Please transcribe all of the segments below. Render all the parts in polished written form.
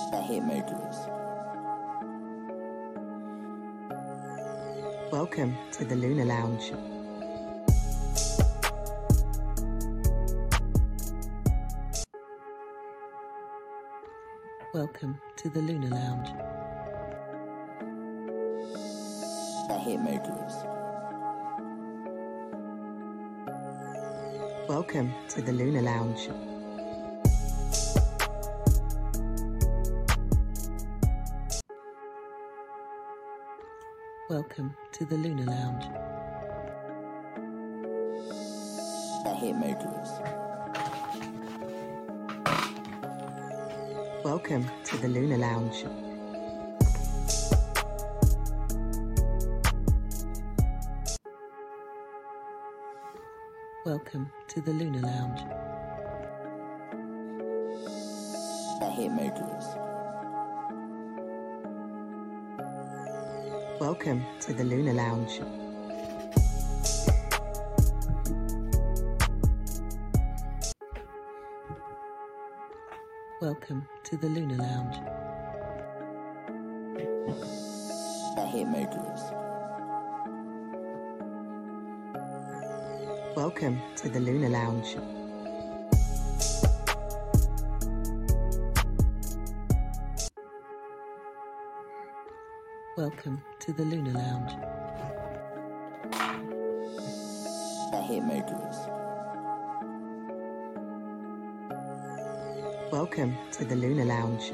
The Hitmakers. Welcome to the Lunar Lounge. Welcome to the Lunar Lounge. The Hitmakers. Welcome to the Lunar Lounge. Welcome to the Lunar Lounge. The Hitmakers. Welcome to the Lunar Lounge. Welcome to the Lunar Lounge. The Hitmakers. Welcome to the Lunar Lounge. Welcome to the Lunar Lounge. The Hitmakers. Welcome to the Lunar Lounge. Welcome to the Lunar Lounge. The Hitmakers. Welcome to the Lunar Lounge.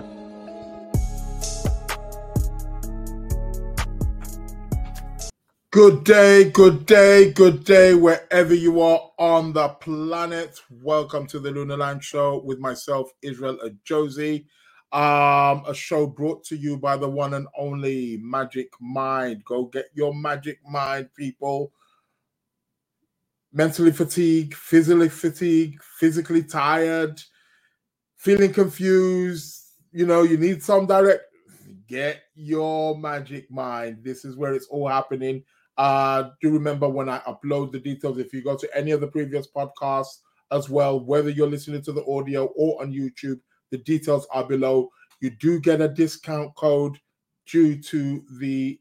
Good day, good day, good day, wherever you are on the planet. Welcome to the Lunar Lounge Show with myself, Israel Ajosi. A show brought to you by the one and only Magic Mind. Go get your Magic Mind, people. Mentally fatigued, physically tired, feeling confused, you need some direct. Get your Magic Mind. This is where it's all happening. Do remember when I upload the details, if you go to any of the previous podcasts as well, whether you're listening to the audio or on YouTube, the details are below. You do get a discount code due to the,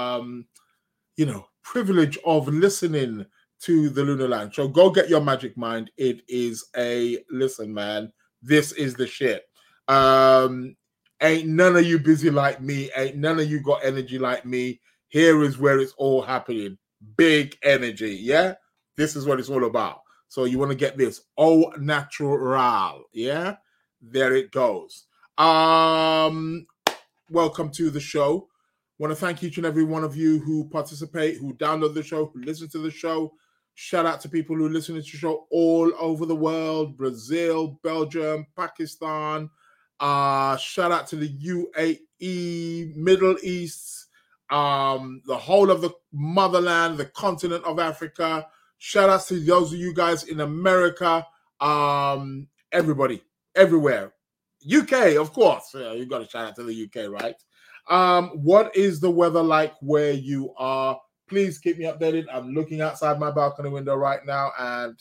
privilege of listening to the Lunar Lounge. So go get your Magic Mind. It is listen, man, this is the shit. Ain't none of you busy like me. Ain't none of you got energy like me. Here is where it's all happening. Big energy, yeah? This is what it's all about. So you want to get this. Au natural, yeah? There it goes. Welcome to the show. Want to thank each and every one of you who participate, who download the show, who listen to the show. Shout out to people who listen to the show all over the world. Brazil, Belgium, Pakistan. Shout out to the UAE, Middle East, the whole of the motherland, the continent of Africa. Shout out to those of you guys in America, everybody, everywhere. UK, of course. Yeah, you got to shout out to the UK, right? What is the weather like where you are? Please keep me updated. I'm looking outside my balcony window right now, and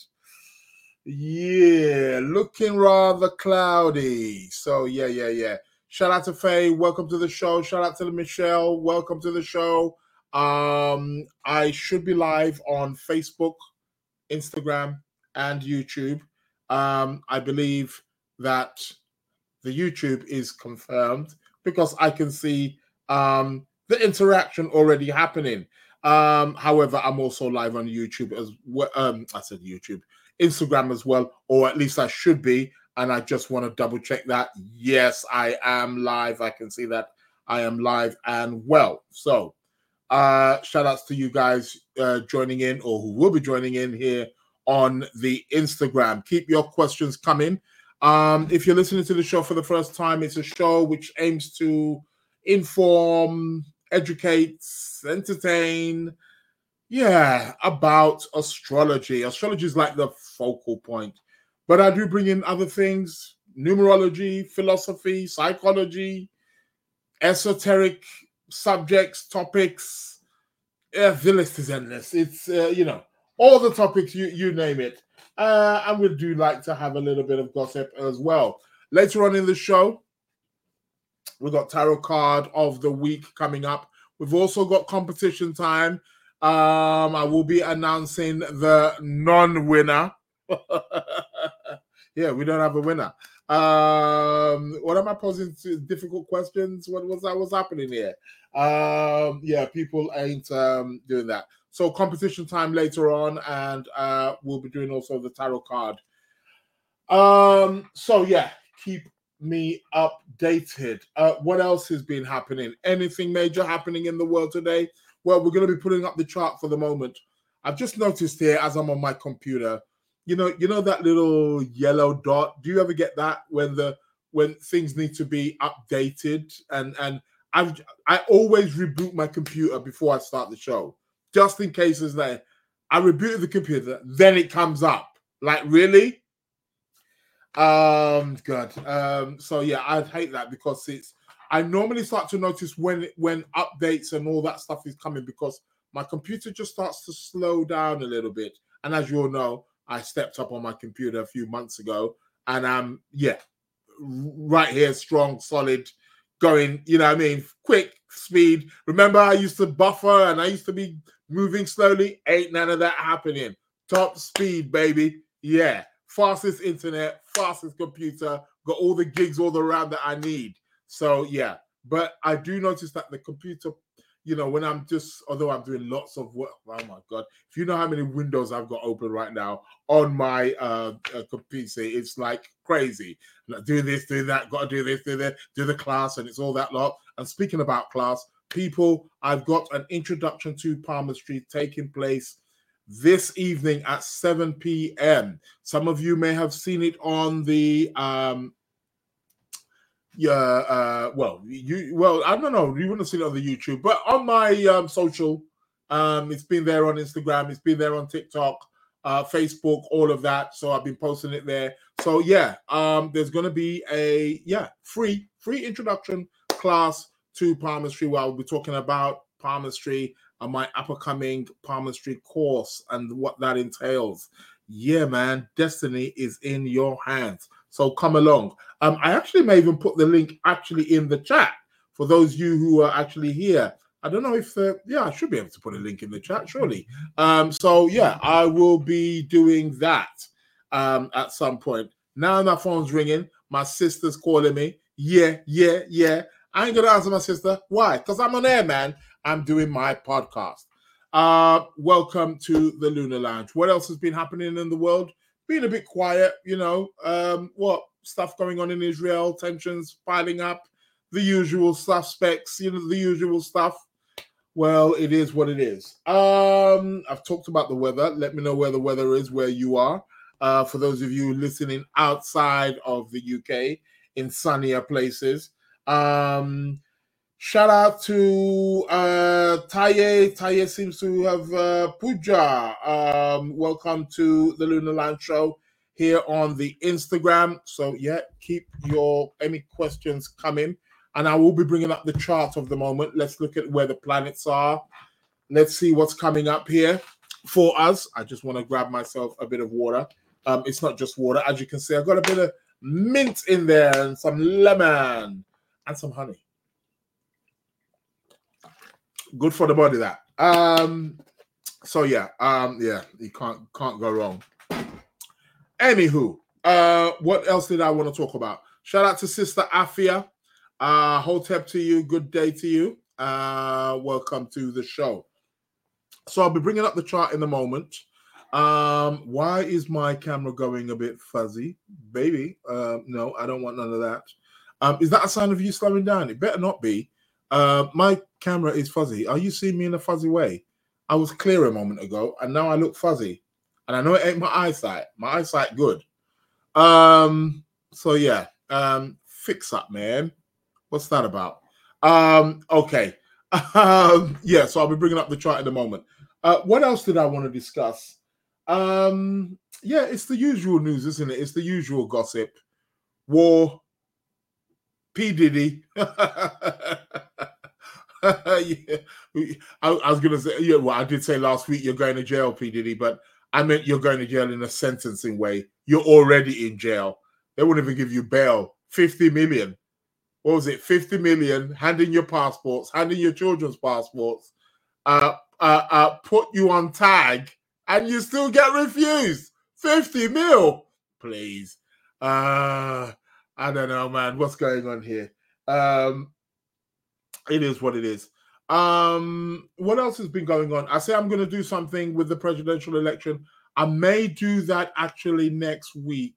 yeah, looking rather cloudy. So yeah. Shout out to Faye. Welcome to the show. Shout out to Michelle. Welcome to the show. I should be live on Facebook, Instagram, and YouTube. I believe that the YouTube is confirmed because I can see the interaction already happening. However, I'm also live on YouTube as well. I said YouTube. Instagram as well, or at least I should be, and I just want to double check that. Yes, I am live. I can see that I am live and well. So shout outs to you guys joining in, or who will be joining in here on the Instagram. Keep your questions coming. If you're listening to the show for the first time, it's a show which aims to inform, educate, entertain, about astrology. Astrology is like the focal point. But I do bring in other things, numerology, philosophy, psychology, esoteric subjects, topics. The list is endless. It's, all the topics, you name it. And we do like to have a little bit of gossip as well. Later on in the show, We've got tarot card of the week coming up. We've also got competition time. I will be announcing the non-winner. Yeah, we don't have a winner. What am I posing to? Difficult questions? What was that? What's happening here? Yeah, people ain't doing that. So competition time later on, and we'll be doing also the tarot card. So yeah, keep me updated. What else has been happening? Anything major happening in the world today? Well, we're going to be putting up the chart for the moment. I've just noticed here as I'm on my computer, you know that little yellow dot. Do you ever get that when things need to be updated? And I always reboot my computer before I start the show, just in case it's like I rebooted the computer, then it comes up. Like, really? Good. So yeah, I'd hate that because I normally start to notice when updates and all that stuff is coming because my computer just starts to slow down a little bit. And as you all know, I stepped up on my computer a few months ago, and I'm right here, strong, solid, going, you know what I mean, quick speed. Remember, I used to buffer and I used to be moving slowly. Ain't none of that happening. Top speed, baby. Yeah. Fastest internet, fastest computer, got all the gigs all around that I need. So yeah, but I do notice that the computer, you know, when although I'm doing lots of work, oh my God, if you know how many windows I've got open right now on my PC, it's like crazy. Like, do this, do that, got to do this, do that, do the class, and it's all that lot. And speaking about class, people, I've got an introduction to palmistry taking place this evening at 7 p.m. Some of you may have seen it on the I don't know, you wouldn't have seen it on the YouTube, but on my social, it's been there on Instagram, it's been there on TikTok, Facebook, all of that. So I've been posting it there. So yeah, there's going to be a free introduction class to palmistry where I'll be talking about palmistry and my upcoming palmistry course and what that entails. Yeah, man, destiny is in your hands. So come along. I actually may even put the link actually in the chat for those of you who are actually here. I don't know if I should be able to put a link in the chat, surely. So yeah, I will be doing that at some point. Now my phone's ringing. My sister's calling me. Yeah. I ain't gonna answer my sister. Why? Because I'm on air, man. I'm doing my podcast. Welcome to the Lunar Lounge. What else has been happening in the world? Been a bit quiet, you know. What stuff going on in Israel? Tensions piling up. The usual suspects, you know, the usual stuff. Well, it is what it is. I've talked about the weather. Let me know where the weather is where you are. For those of you listening outside of the UK in sunnier places. Shout out to Taye. Taye seems to have Puja. Welcome to the Lunar Lounge Show here on the Instagram. So yeah, keep any questions coming. And I will be bringing up the chart of the moment. Let's look at where the planets are. Let's see what's coming up here for us. I just want to grab myself a bit of water. It's not just water. As you can see, I've got a bit of mint in there and some lemon and some honey. Good for the body, that. So yeah, you can't go wrong. Anywho, what else did I want to talk about? Shout out to Sister Afia. Hotep to you. Good day to you. Welcome to the show. So I'll be bringing up the chart in a moment. Why is my camera going a bit fuzzy? Baby, no, I don't want none of that. Is that a sign of you slowing down? It better not be. My camera is fuzzy. Are you seeing me in a fuzzy way? I was clear a moment ago, and now I look fuzzy. And I know it ain't my eyesight. My eyesight good. So yeah, fix up, man. What's that about? Okay. Yeah, so I'll be bringing up the chart in a moment. What else did I want to discuss? Yeah, it's the usual news, isn't it? It's the usual gossip. War. P. Diddy. Yeah. I was going to say, yeah, well, I did say last week you're going to jail, P. Diddy, but I meant you're going to jail in a sentencing way. You're already in jail. They wouldn't even give you bail. 50 million. what was it, 50 million, handing your passports, handing your children's passports, put you on tag, and you still get refused. 50 mil, please. I don't know, man. What's going on here? It is what it is. What else has been going on? I say I'm going to do something with the presidential election. I may do that actually next week.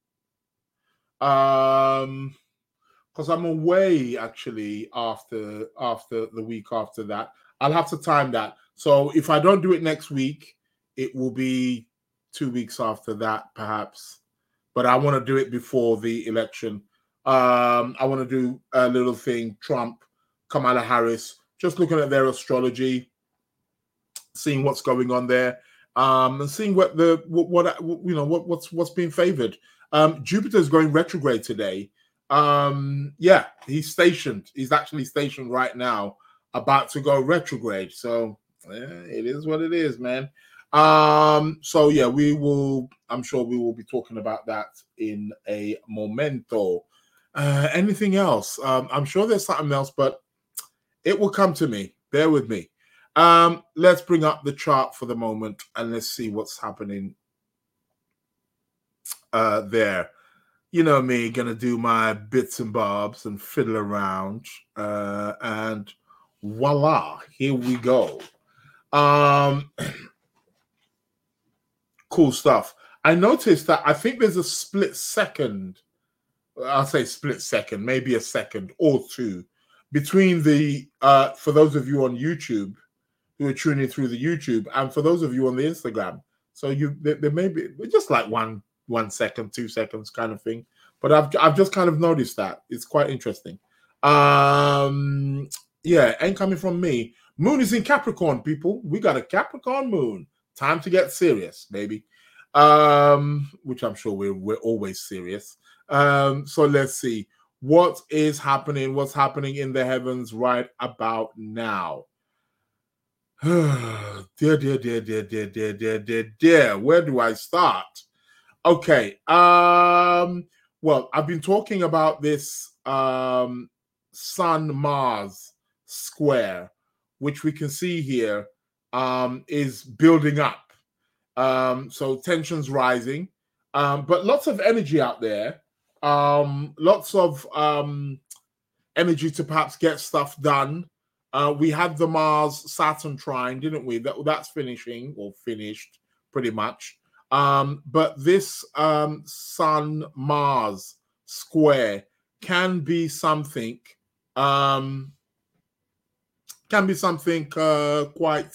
Because I'm away actually after the week after that. I'll have to time that. So if I don't do it next week, it will be 2 weeks after that, perhaps. But I want to do it before the election. I want to do a little thing, Trump, Kamala Harris, just looking at their astrology, seeing what's going on there, and seeing what's being favored. Jupiter's going retrograde today. Yeah, he's stationed. He's actually stationed right now, about to go retrograde. So it is what it is, man. So yeah, I'm sure we will be talking about that in a momento. Anything else? I'm sure there's something else, but it will come to me. Bear with me. Let's bring up the chart for the moment and let's see what's happening there. You know me, gonna do my bits and bobs and fiddle around, and voila, here we go. Cool stuff. I noticed that I think there's a split second. I'll say split second, maybe a second or two between the for those of you on YouTube who are tuning through the YouTube, and for those of you on the Instagram. So there may be just like 1 second, 2 seconds kind of thing. But I've just kind of noticed that. It's quite interesting. Yeah, ain't coming from me. Moon is in Capricorn, people. We got a Capricorn moon. Time to get serious, baby. Which I'm sure we're always serious. So let's see. What is happening? What's happening in the heavens right about now? Dear. Where do I start? Okay. Well, I've been talking about this Sun-Mars square, which we can see here is building up. So tensions rising, but lots of energy out there. Lots of energy to perhaps get stuff done. We had the Mars-Saturn trine, didn't we? That's finishing or finished pretty much. But this Sun-Mars square can be something quite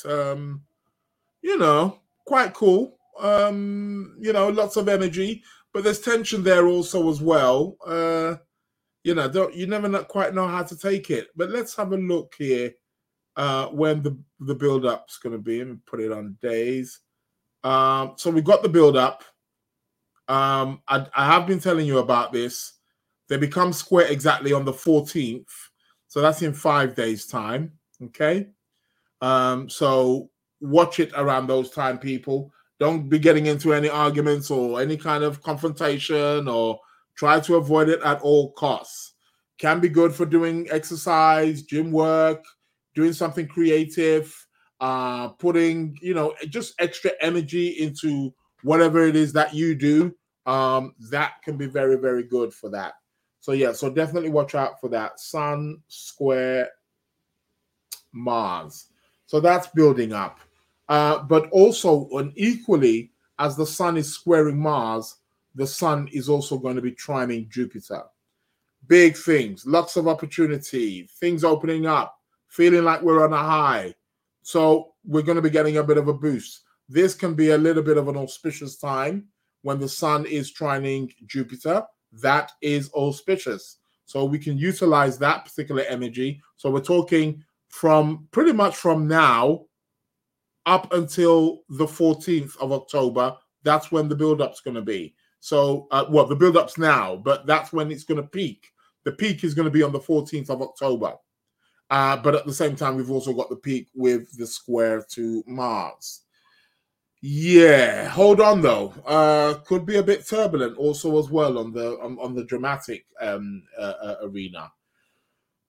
quite cool. Lots of energy, but there's tension there also as well. You never quite know how to take it. But let's have a look here when the build-up's going to be. Let me put it on days. So we've got the build-up. I have been telling you about this. They become square exactly on the 14th. So that's in 5 days' time. Okay. So watch it around those time, people. Don't be getting into any arguments or any kind of confrontation, or try to avoid it at all costs. Can be good for doing exercise, gym work, doing something creative, putting, just extra energy into whatever it is that you do. That can be very, very good for that. So yeah, so definitely watch out for that. Sun square Mars. So that's building up. But also, and equally, as the sun is squaring Mars, the sun is also going to be trining Jupiter. Big things, lots of opportunity, things opening up, feeling like we're on a high. So we're going to be getting a bit of a boost. This can be a little bit of an auspicious time when the sun is trining Jupiter. That is auspicious. So we can utilize that particular energy. So we're talking from pretty much from now up until the 14th of October. That's when the build-up's going to be. So, the build-up's now, but that's when it's going to peak. The peak is going to be on the 14th of October. But at the same time, we've also got the peak with the square to Mars. Yeah, hold on though. Could be a bit turbulent also as well on the dramatic arena.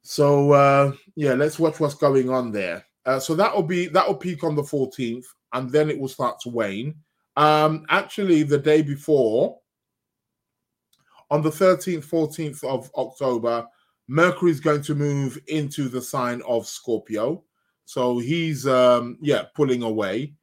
So yeah, let's watch what's going on there. So that'll peak on the 14th, and then it will start to wane. Actually, the day before, on the 13th, 14th of October, Mercury is going to move into the sign of Scorpio. So he's pulling away.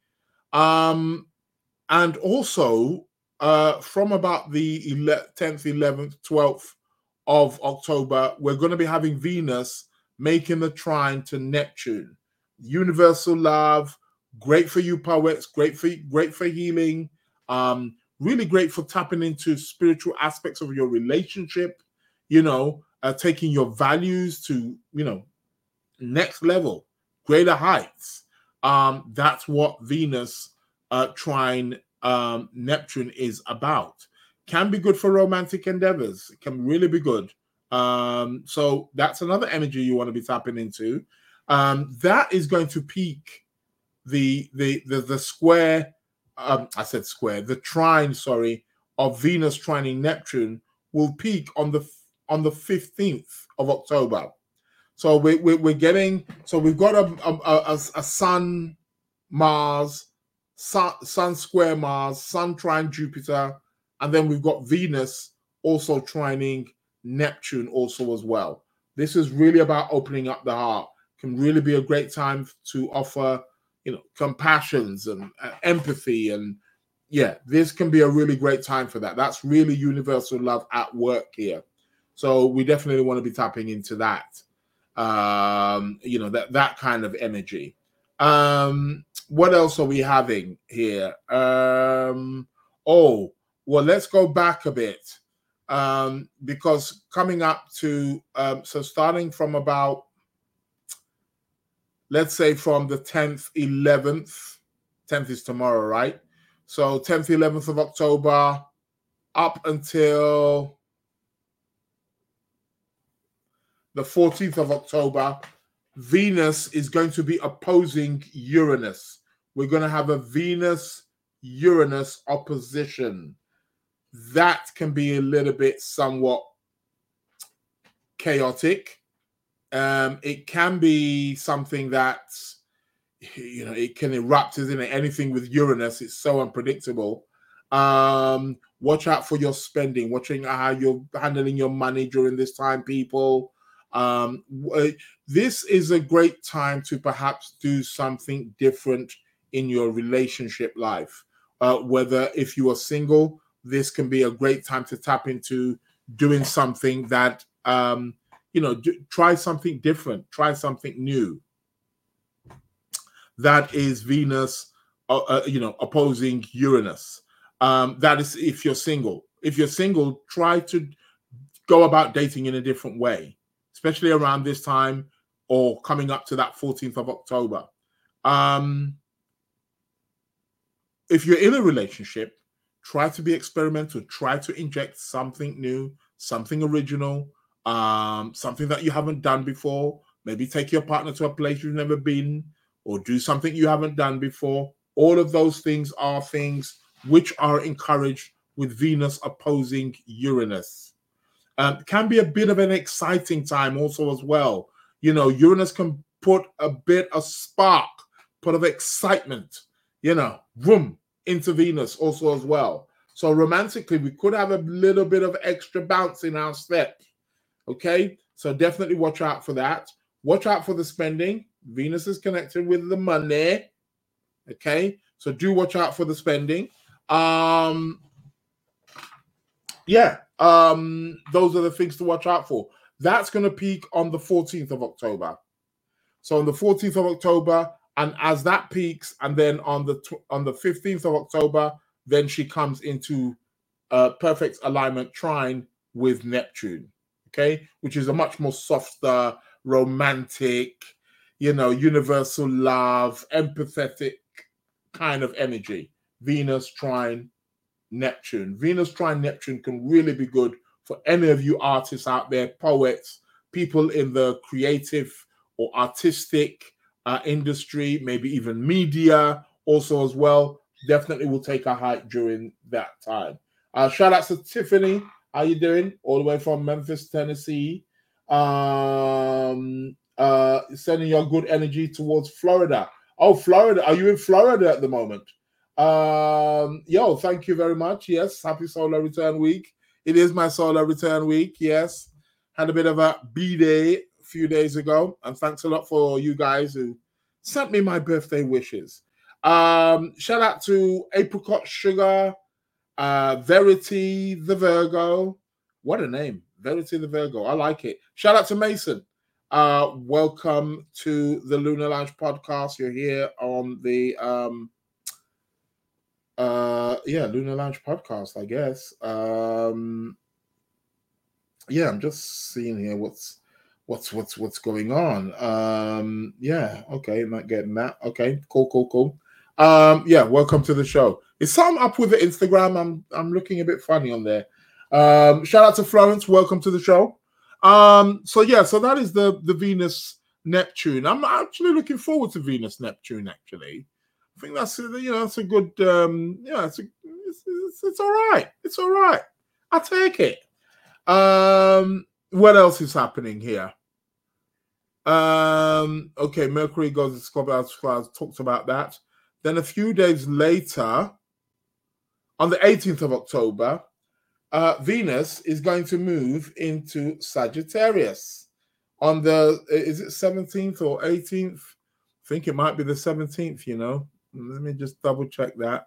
And also from about the 10th, 11th, 12th of October, we're going to be having Venus making the trine to Neptune. Universal love, great for you poets, great for healing, really great for tapping into spiritual aspects of your relationship, taking your values to, next level, greater heights. That's what Venus trine Neptune is about. Can be good for romantic endeavors. It can really be good. So that's another energy you want to be tapping into. That is going to peak the square. I said square. The trine, of Venus trining Neptune will peak on the 15th of October. So we're getting. So we've got a Sun Mars. Sun square Mars, Sun trine Jupiter, and then we've got Venus also trining Neptune also as well. This is really about opening up the heart. Can really be a great time to offer, compassions and empathy, and this can be a really great time for that. That's really universal love at work here. So we definitely want to be tapping into that. That kind of energy. What else are we having here? Let's go back a bit. Because coming up to, so starting from about, let's say from the 10th, 11th, 10th is tomorrow, right? So 10th, 11th of October, up until the 14th of October, Venus is going to be opposing Uranus. We're going to have a Venus-Uranus opposition. That can be a little bit somewhat chaotic. It can be something that, it can erupt, isn't it? Anything with Uranus, it's so unpredictable. Watch out for your spending, watching how you're handling your money during this time, people. This is a great time to perhaps do something different in your relationship life. Whether if you are single, this can be a great time to tap into doing something that, try something different, try something new. That is Venus, opposing Uranus. That is if you're single. If you're single, try to go about dating in a different way, especially around this time or coming up to that 14th of October. If you're in a relationship, try to be experimental. Try to inject something new, something original, something that you haven't done before. Maybe take your partner to a place you've never been, or do something you haven't done before. All of those things are things which are encouraged with Venus opposing Uranus. Can be a bit of an exciting time also as well. Uranus can put a bit of spark, put of excitement, room into Venus also as well. So romantically, we could have a little bit of extra bounce in our step. Okay, so definitely watch out for that. Watch out for the spending. Venus is connected with the money. Okay, so do watch out for the spending. Those are the things to watch out for. That's going to peak on the 14th of October. So on the 14th of October, and as that peaks, and then on the 15th of October, then she comes into perfect alignment trine with Neptune. Okay, which is a much more softer, romantic, universal love, empathetic kind of energy. Venus trine Neptune. Venus trine Neptune can really be good for any of you artists out there, poets, people in the creative or artistic industry, maybe even media also as well. Definitely will take a hike during that time. Shout out to Tiffany. How you doing? All the way from Memphis, Tennessee. Sending your good energy towards Florida. Oh, Florida. Are you in Florida at the moment? Yo, thank you very much. Yes, happy solar return week. It is my solar return week. Yes, had a bit of a B-day a few days ago, and thanks a lot for you guys who sent me my birthday wishes. Shout out to Apricot Sugar, Verity the Virgo. What a name, Verity the Virgo. I like it. Shout out to Mason. Welcome to the Lunar Lounge podcast. You're here on the Lunar Lounge podcast, I guess. Yeah, I'm just seeing here what's going on. Yeah, okay, not getting that. Okay, cool. Yeah, welcome to the show. Is something up with the Instagram? I'm looking a bit funny on there. Shout out to Florence. Welcome to the show. So that is the Venus Neptune. I'm actually looking forward to Venus Neptune. Actually, I think that's it's a good it's all right. It's all right. I take it. What else is happening here? Okay, Mercury goes to Scorpio. Talked about that. Then a few days later, on the 18th of October, Venus is going to move into Sagittarius on the, is it 17th or 18th? I think it might be the 17th, Let me just double check that.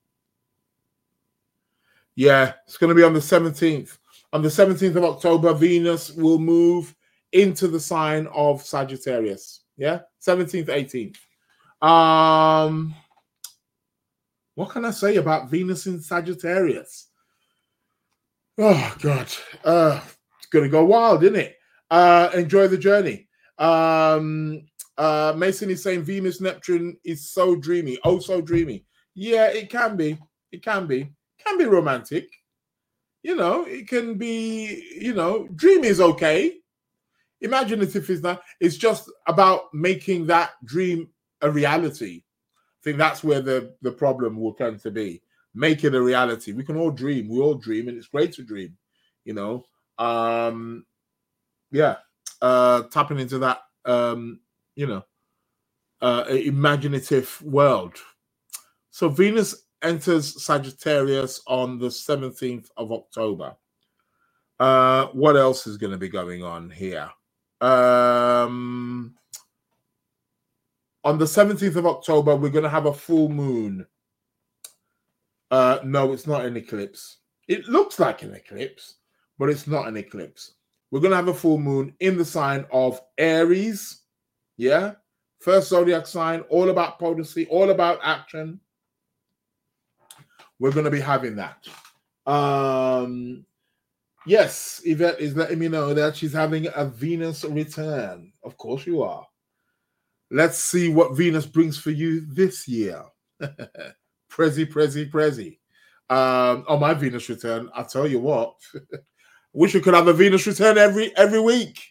Yeah, it's going to be on the 17th. On the 17th of October, Venus will move into the sign of Sagittarius. Yeah, 17th, 18th. What can I say about Venus in Sagittarius? Oh, God. It's going to go wild, isn't it? Enjoy the journey. Mason is saying Venus Neptune is so dreamy. Oh, so dreamy. Yeah, it can be. It can be. It can be romantic. It can be, dreamy is okay. Imaginative is not. It's just about making that dream a reality. I think that's where the problem will tend to be. Make it a reality. We can all dream. We all dream, and it's great to dream. Tapping into that, imaginative world. So Venus enters Sagittarius on the 17th of October. What else is going to be going on here? On the 17th of October, we're going to have a full moon. No, it's not an eclipse. It looks like an eclipse, but it's not an eclipse. We're going to have a full moon in the sign of Aries. Yeah. First zodiac sign, all about potency, all about action. We're going to be having that. Yes, Yvette is letting me know that she's having a Venus return. Of course you are. Let's see what Venus brings for you this year. Prezi. On my Venus return, I tell you what, wish you could have a Venus return every week.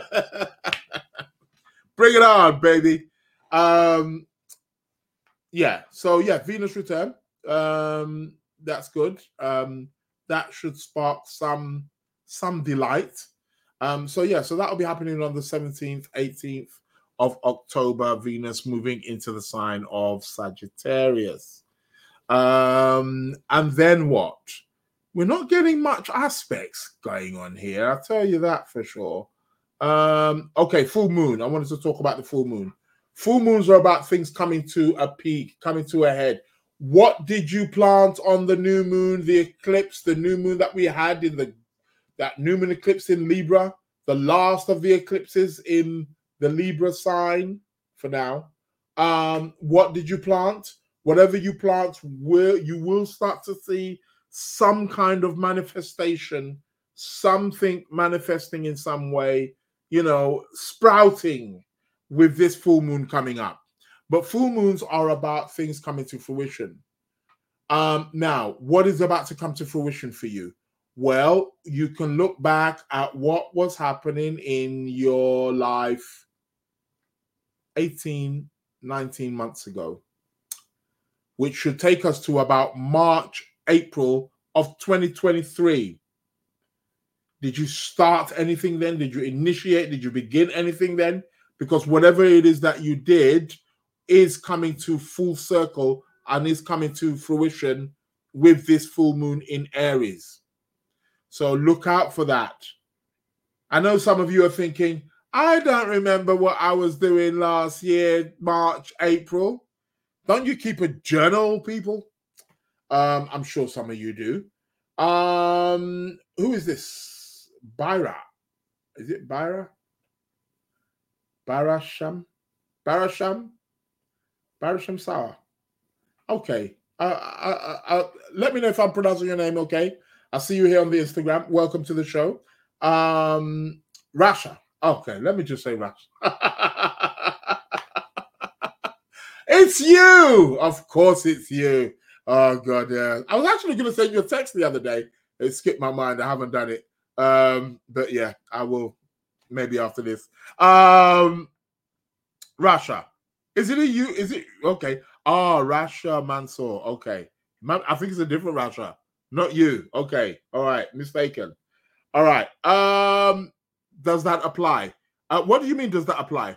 Bring it on, baby. Venus return. That's good. That should spark some delight. So that'll be happening on the 17th, 18th of October. Venus moving into the sign of Sagittarius. And then what? We're not getting much aspects going on here. I'll tell you that for sure. Okay, full moon. I wanted to talk about the full moon. Full moons are about things coming to a peak, coming to a head. What did you plant on the new moon, the eclipse, the new moon that we had in that new moon eclipse in Libra, the last of the eclipses in the Libra sign for now? What did you plant? Whatever you plant, you will start to see some kind of manifestation, something manifesting in some way, sprouting with this full moon coming up. But full moons are about things coming to fruition. Now, what is about to come to fruition for you? Well, you can look back at what was happening in your life 18, 19 months ago, which should take us to about March, April of 2023. Did you start anything then? Did you initiate? Did you begin anything then? Because whatever it is that you did is coming to full circle and is coming to fruition with this full moon in Aries. So look out for that. I know some of you are thinking, I don't remember what I was doing last year, March, April. Don't you keep a journal, people? I'm sure some of you do. Who is this? Byra. Is it Byra? Barasham Sawa. Okay. Let me know if I'm pronouncing your name okay. I see you here on the Instagram. Welcome to the show. Rasha. Okay, let me just say Rasha. It's you! Of course it's you. Oh, God, yeah. I was actually going to send you a text the other day. It skipped my mind. I haven't done it. But yeah, I will maybe after this. Rasha. Is it a you? Is it? Okay. Oh, Rasha Mansour. Okay. I think it's a different Rasha. Not you. Okay. All right. Mistaken. All right. Does that apply? What do you mean does that apply?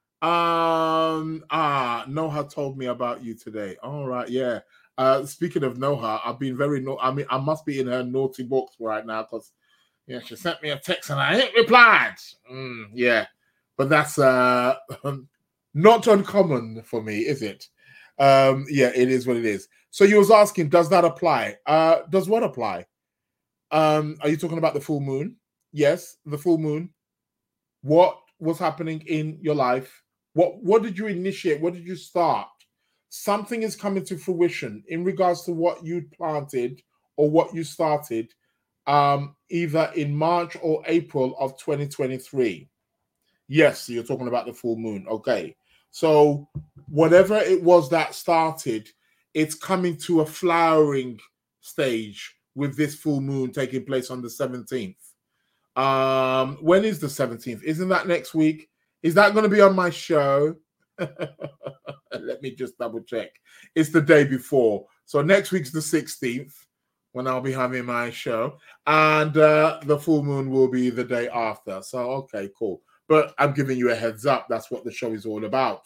Noha told me about you today. All right. Yeah. Speaking of Noha, I've been very I must be in her naughty books right now because she sent me a text and I ain't replied. Yeah. But that's not uncommon for me, is it? Yeah, it is what it is. So you was asking, does that apply? Does what apply? Are you talking about the full moon? Yes, the full moon. What was happening in your life? What did you initiate? What did you start? Something is coming to fruition in regards to what you planted or what you started, either in March or April of 2023. Yes, you're talking about the full moon. Okay. So whatever it was that started, it's coming to a flowering stage with this full moon taking place on the 17th. When is the 17th? Isn't that next week? Is that going to be on my show? Let me just double check. It's the day before. So next week's the 16th when I'll be having my show. And the full moon will be the day after. So, okay, cool. But I'm giving you a heads up. That's what the show is all about.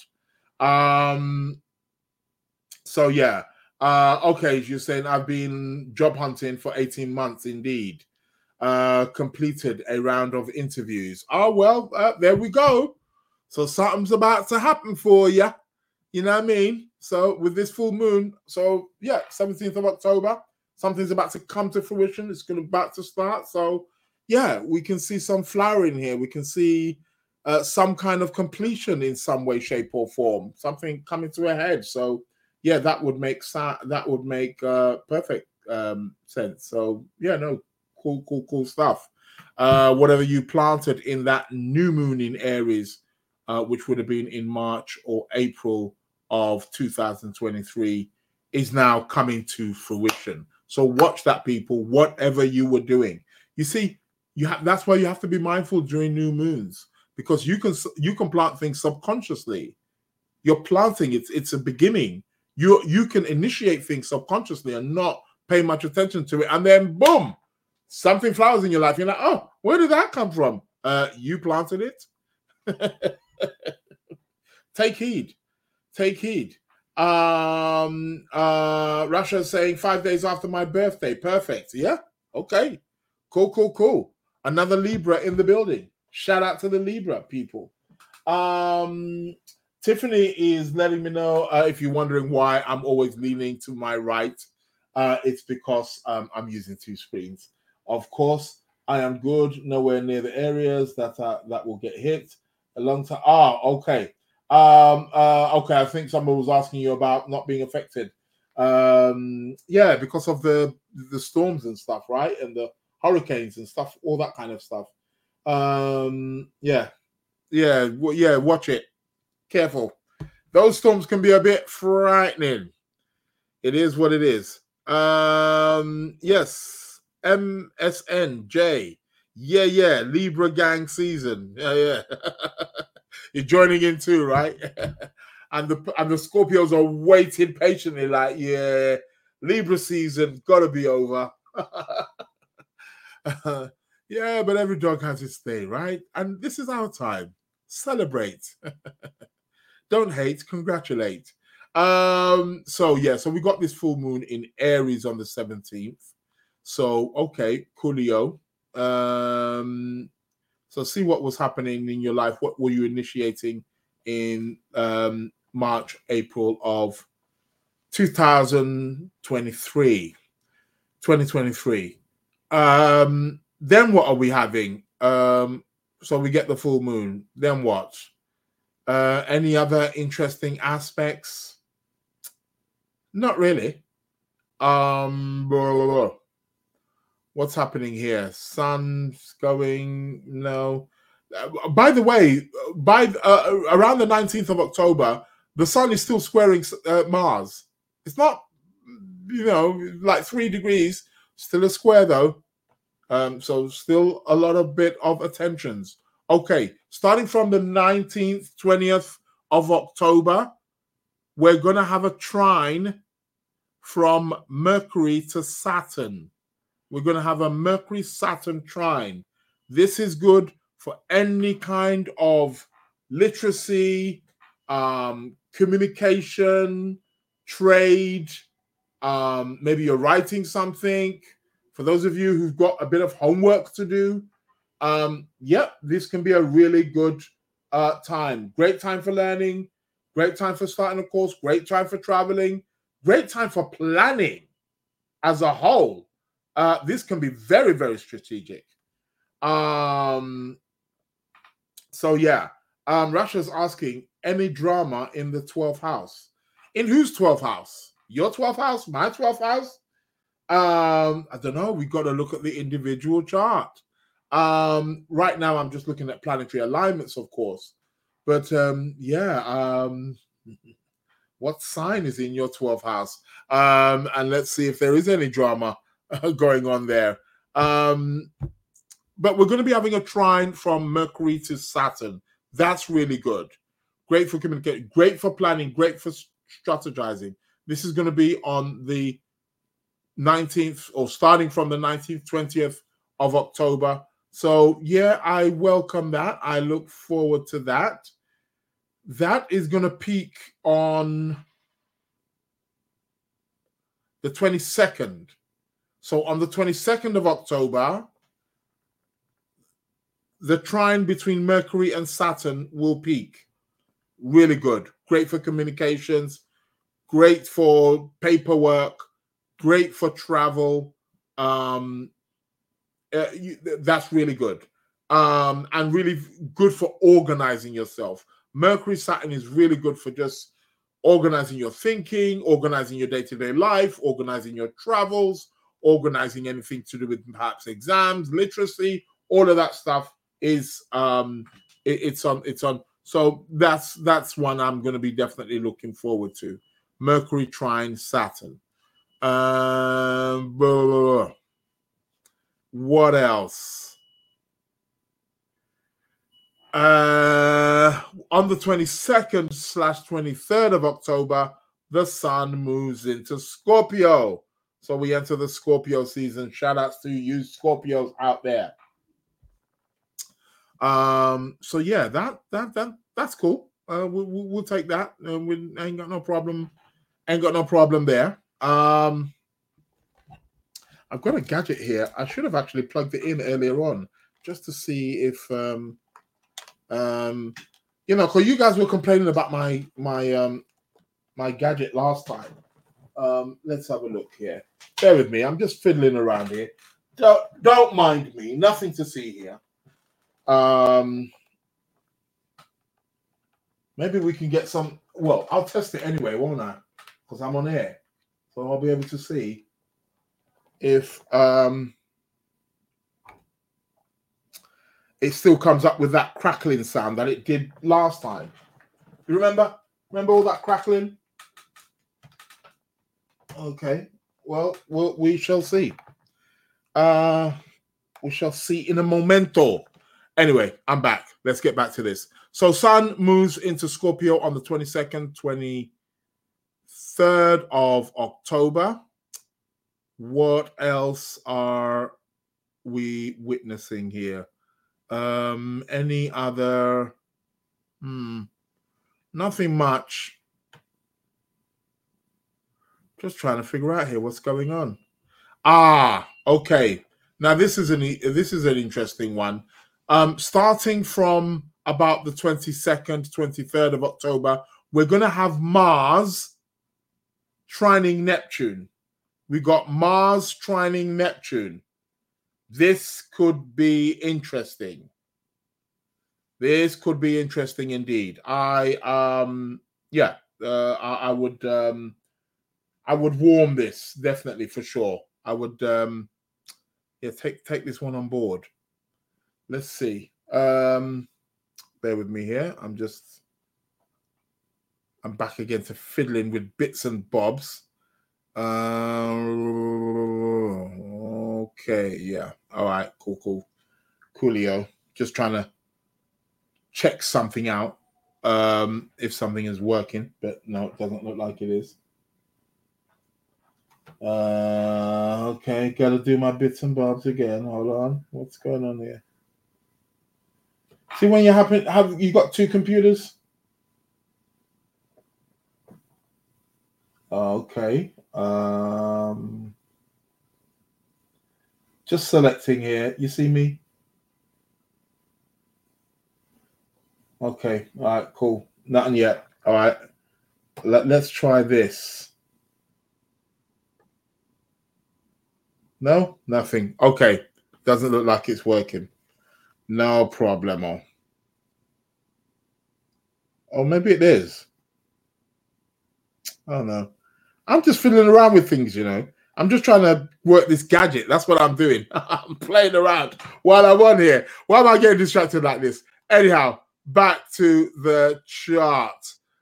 So, yeah. Okay, you're saying I've been job hunting for 18 months indeed. Completed a round of interviews. Oh, well, there we go. So something's about to happen for you. You know what I mean? So with this full moon, so yeah, 17th of October, something's about to come to fruition. It's about to start. So yeah, we can see some flowering here. We can see some kind of completion in some way, shape, or form. Something coming to a head. So yeah, that would make perfect sense. So yeah, no, cool stuff. Whatever you planted in that new moon in Aries, which would have been in March or April of 2023, is now coming to fruition. So watch that, people. Whatever you were doing, you see, that's why you have to be mindful during new moons, because you can plant things subconsciously. You're planting it's a beginning. You can initiate things subconsciously and not pay much attention to it, and then boom, something flowers in your life. You're like, oh, where did that come from? You planted it. Take heed. Russia is saying 5 days after my birthday. Perfect. Yeah. Okay. Cool. Another Libra in the building. Shout out to the Libra people. Tiffany is letting me know, if you're wondering why I'm always leaning to my right, it's because I'm using two screens. Of course, I am good. Nowhere near the areas that will get hit. A long time. Okay. Okay. I think someone was asking you about not being affected. Yeah, because of the storms and stuff, right? And the hurricanes and stuff, all that kind of stuff. Yeah. Watch it. Careful. Those storms can be a bit frightening. It is what it is. Yes. MSNJ. Yeah. Libra gang season. Yeah. You're joining in too, right? and the Scorpios are waiting patiently, like, yeah, Libra season gotta be over. Yeah, but every dog has its day, right? And this is our time. Celebrate. Don't hate, congratulate. So yeah, so we got this full moon in Aries on the 17th. So okay, coolio. So see what was happening in your life. What were you initiating in March, April of 2023? 2023. Then what are we having? So we get the full moon. Then what? Any other interesting aspects? Not really. Blah, blah, blah. What's happening here? Sun's going. No. By the way, by around the 19th of October, the sun is still squaring Mars. It's not, like 3 degrees. Still a square though. So still a lot of bit of attentions. Okay, starting from the 19th, 20th of October, we're going to have a trine from Mercury to Saturn. We're going to have a Mercury-Saturn trine. This is good for any kind of literacy, communication, trade. Maybe you're writing something. For those of you who've got a bit of homework to do, this can be a really good time. Great time for learning, great time for starting a course, great time for traveling, great time for planning as a whole. This can be very, very strategic. Russia's asking, any drama in the 12th house? In whose 12th house? Your 12th house? My 12th house? I don't know. We've got to look at the individual chart. Right now, I'm just looking at planetary alignments, of course. But what sign is in your 12th house? And let's see if there is any drama going on there. But we're going to be having a trine from Mercury to Saturn. That's really good. Great for communicating, great for planning, great for strategizing. This is going to be on the 19th, or starting from the 19th, 20th of October. So yeah, I welcome that. I look forward to that. That is going to peak on the 22nd. So on the 22nd of October, the trine between Mercury and Saturn will peak. Really good. Great for communications, great for paperwork, great for travel. That's really good. And really good for organizing yourself. Mercury, Saturn is really good for just organizing your thinking, organizing your day-to-day life, organizing your travels, organizing anything to do with perhaps exams, literacy, all of that stuff is it's on. So that's one I'm going to be definitely looking forward to. Mercury trine Saturn. What else? On the 22nd/23rd of October, the sun moves into Scorpio. So we enter the Scorpio season. Shout outs to you Scorpios out there. So yeah, that's cool. We'll take that. We ain't got no problem. Ain't got no problem there. I've got a gadget here. I should have actually plugged it in earlier on just to see if because you guys were complaining about my gadget last time. Let's have a look here. Bear with me. I'm just fiddling around here. Don't mind me. Nothing to see here. Maybe we can get some. Well, I'll test it anyway, won't I? Because I'm on air, so I'll be able to see if it still comes up with that crackling sound that it did last time. You remember all that crackling? Okay. Well, we shall see. We shall see in a momento. Anyway, I'm back. Let's get back to this. So Sun moves into Scorpio on the 22nd, 23rd of October. What else are we witnessing here? Any other? Nothing much. Just trying to figure out here what's going on. Okay. Now this is an interesting one. Starting from about the 22nd, 23rd of October, we're going to have Mars trining Neptune. We got Mars trining Neptune. This could be interesting. This could be interesting indeed. I would warm this definitely for sure. I would take this one on board. Let's see. Bear with me here. I'm back again to fiddling with bits and bobs. Okay, yeah. All right, cool. Coolio. Just trying to check something out. If something is working, but no, it doesn't look like it is. Okay, gotta do my bits and bobs again. Hold on. What's going on here? See, when you have you got two computers? Okay. Just selecting here. You see me? Okay. All right, cool. Nothing yet. All right. Let's try this. No, nothing. Okay. Doesn't look like it's working. No problemo. Or maybe it is. I don't know. I'm just fiddling around with things, you know. I'm just trying to work this gadget. That's what I'm doing. I'm playing around while I'm on here. Why am I getting distracted like this? Anyhow, back to the chart.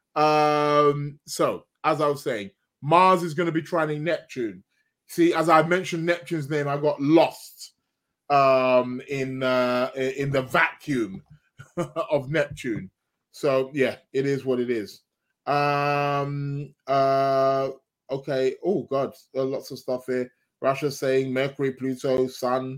So, as I was saying, Mars is going to be trining Neptune. See, as I mentioned Neptune's name, I got lost in the vacuum of Neptune. So, yeah, it is what it is. Okay. Oh God, lots of stuff here. Russia saying Mercury, Pluto, Sun,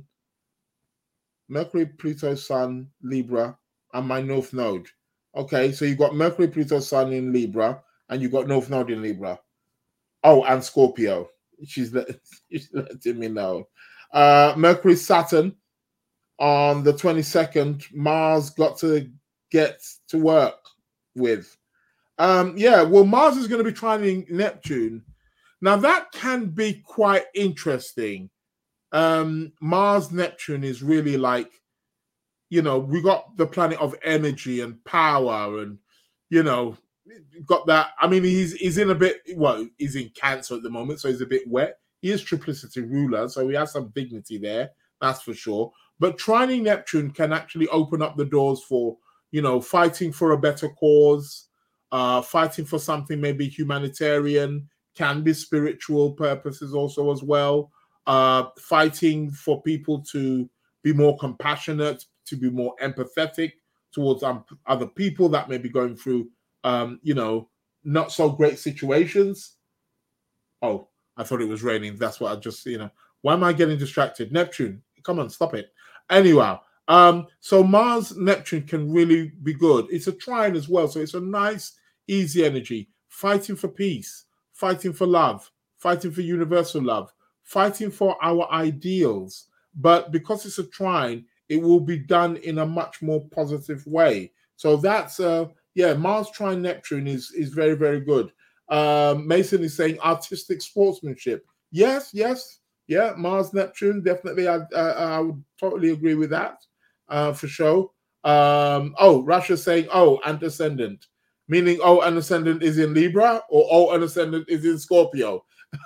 Libra, and my North Node. Okay, so you got Mercury, Pluto, Sun in Libra, and you got North Node in Libra. Oh, and Scorpio. She's letting me know. Mercury, Saturn on the 22nd. Mars got to get to work with. Well, Mars is going to be trining Neptune. Now, that can be quite interesting. Mars, Neptune is really like, you know, we got the planet of energy and power and, you know, got that. I mean, he's in a bit, well, he's in Cancer at the moment, so he's a bit wet. He is triplicity ruler, so he has some dignity there, that's for sure. But trining Neptune can actually open up the doors for, you know, fighting for a better cause, fighting for something maybe humanitarian, can be spiritual purposes also as well, fighting for people to be more compassionate, to be more empathetic towards other people that may be going through, you know, not so great situations. Oh, I thought it was raining. That's what I just, you know, why am I getting distracted? Neptune, come on, stop it. Anyway, so Mars, Neptune can really be good. It's a trine as well, so it's a nice, easy energy, fighting for peace, fighting for love, fighting for universal love, fighting for our ideals. But because it's a trine, it will be done in a much more positive way. So that's, Mars trine Neptune is very, very good. Mason is saying artistic sportsmanship. Yes. Yeah, Mars, Neptune, definitely. I would totally agree with that, for sure. Russia's saying, and ascendant. Meaning, an ascendant is in Libra, or an ascendant is in Scorpio.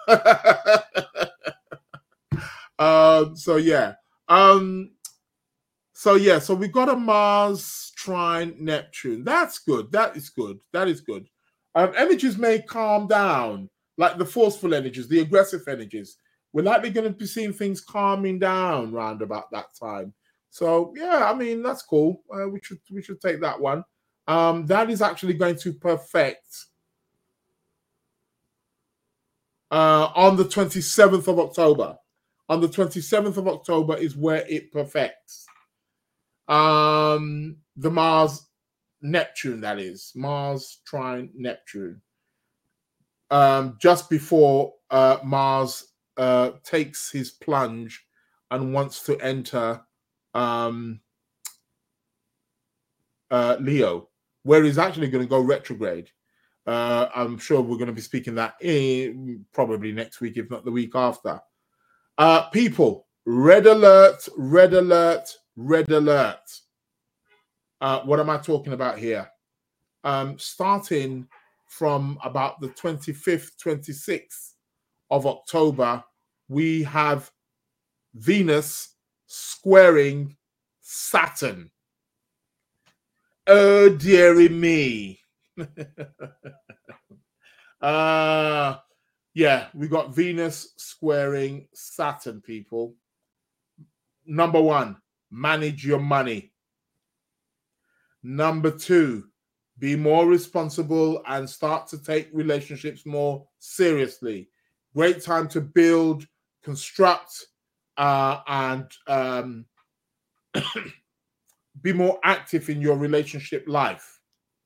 So we've got a Mars trine Neptune. That's good. That is good. Energies may calm down, like the forceful energies, the aggressive energies. We're likely going to be seeing things calming down around about that time. So I mean, that's cool. We should take that one. That is actually going to perfect on the 27th of October. On the 27th of October is where it perfects. The Mars Neptune, that is. Mars trine Neptune. Just before Mars takes his plunge and wants to enter Leo, where he's actually going to go retrograde. I'm sure we're going to be speaking that probably next week, if not the week after. People, red alert, red alert, red alert. What am I talking about here? Starting from about the 25th, 26th of October, we have Venus squaring Saturn. Oh, dearie me. Yeah, we got Venus squaring Saturn, people. Number one, manage your money. Number two, be more responsible and start to take relationships more seriously. Great time to build, construct, and be more active in your relationship life.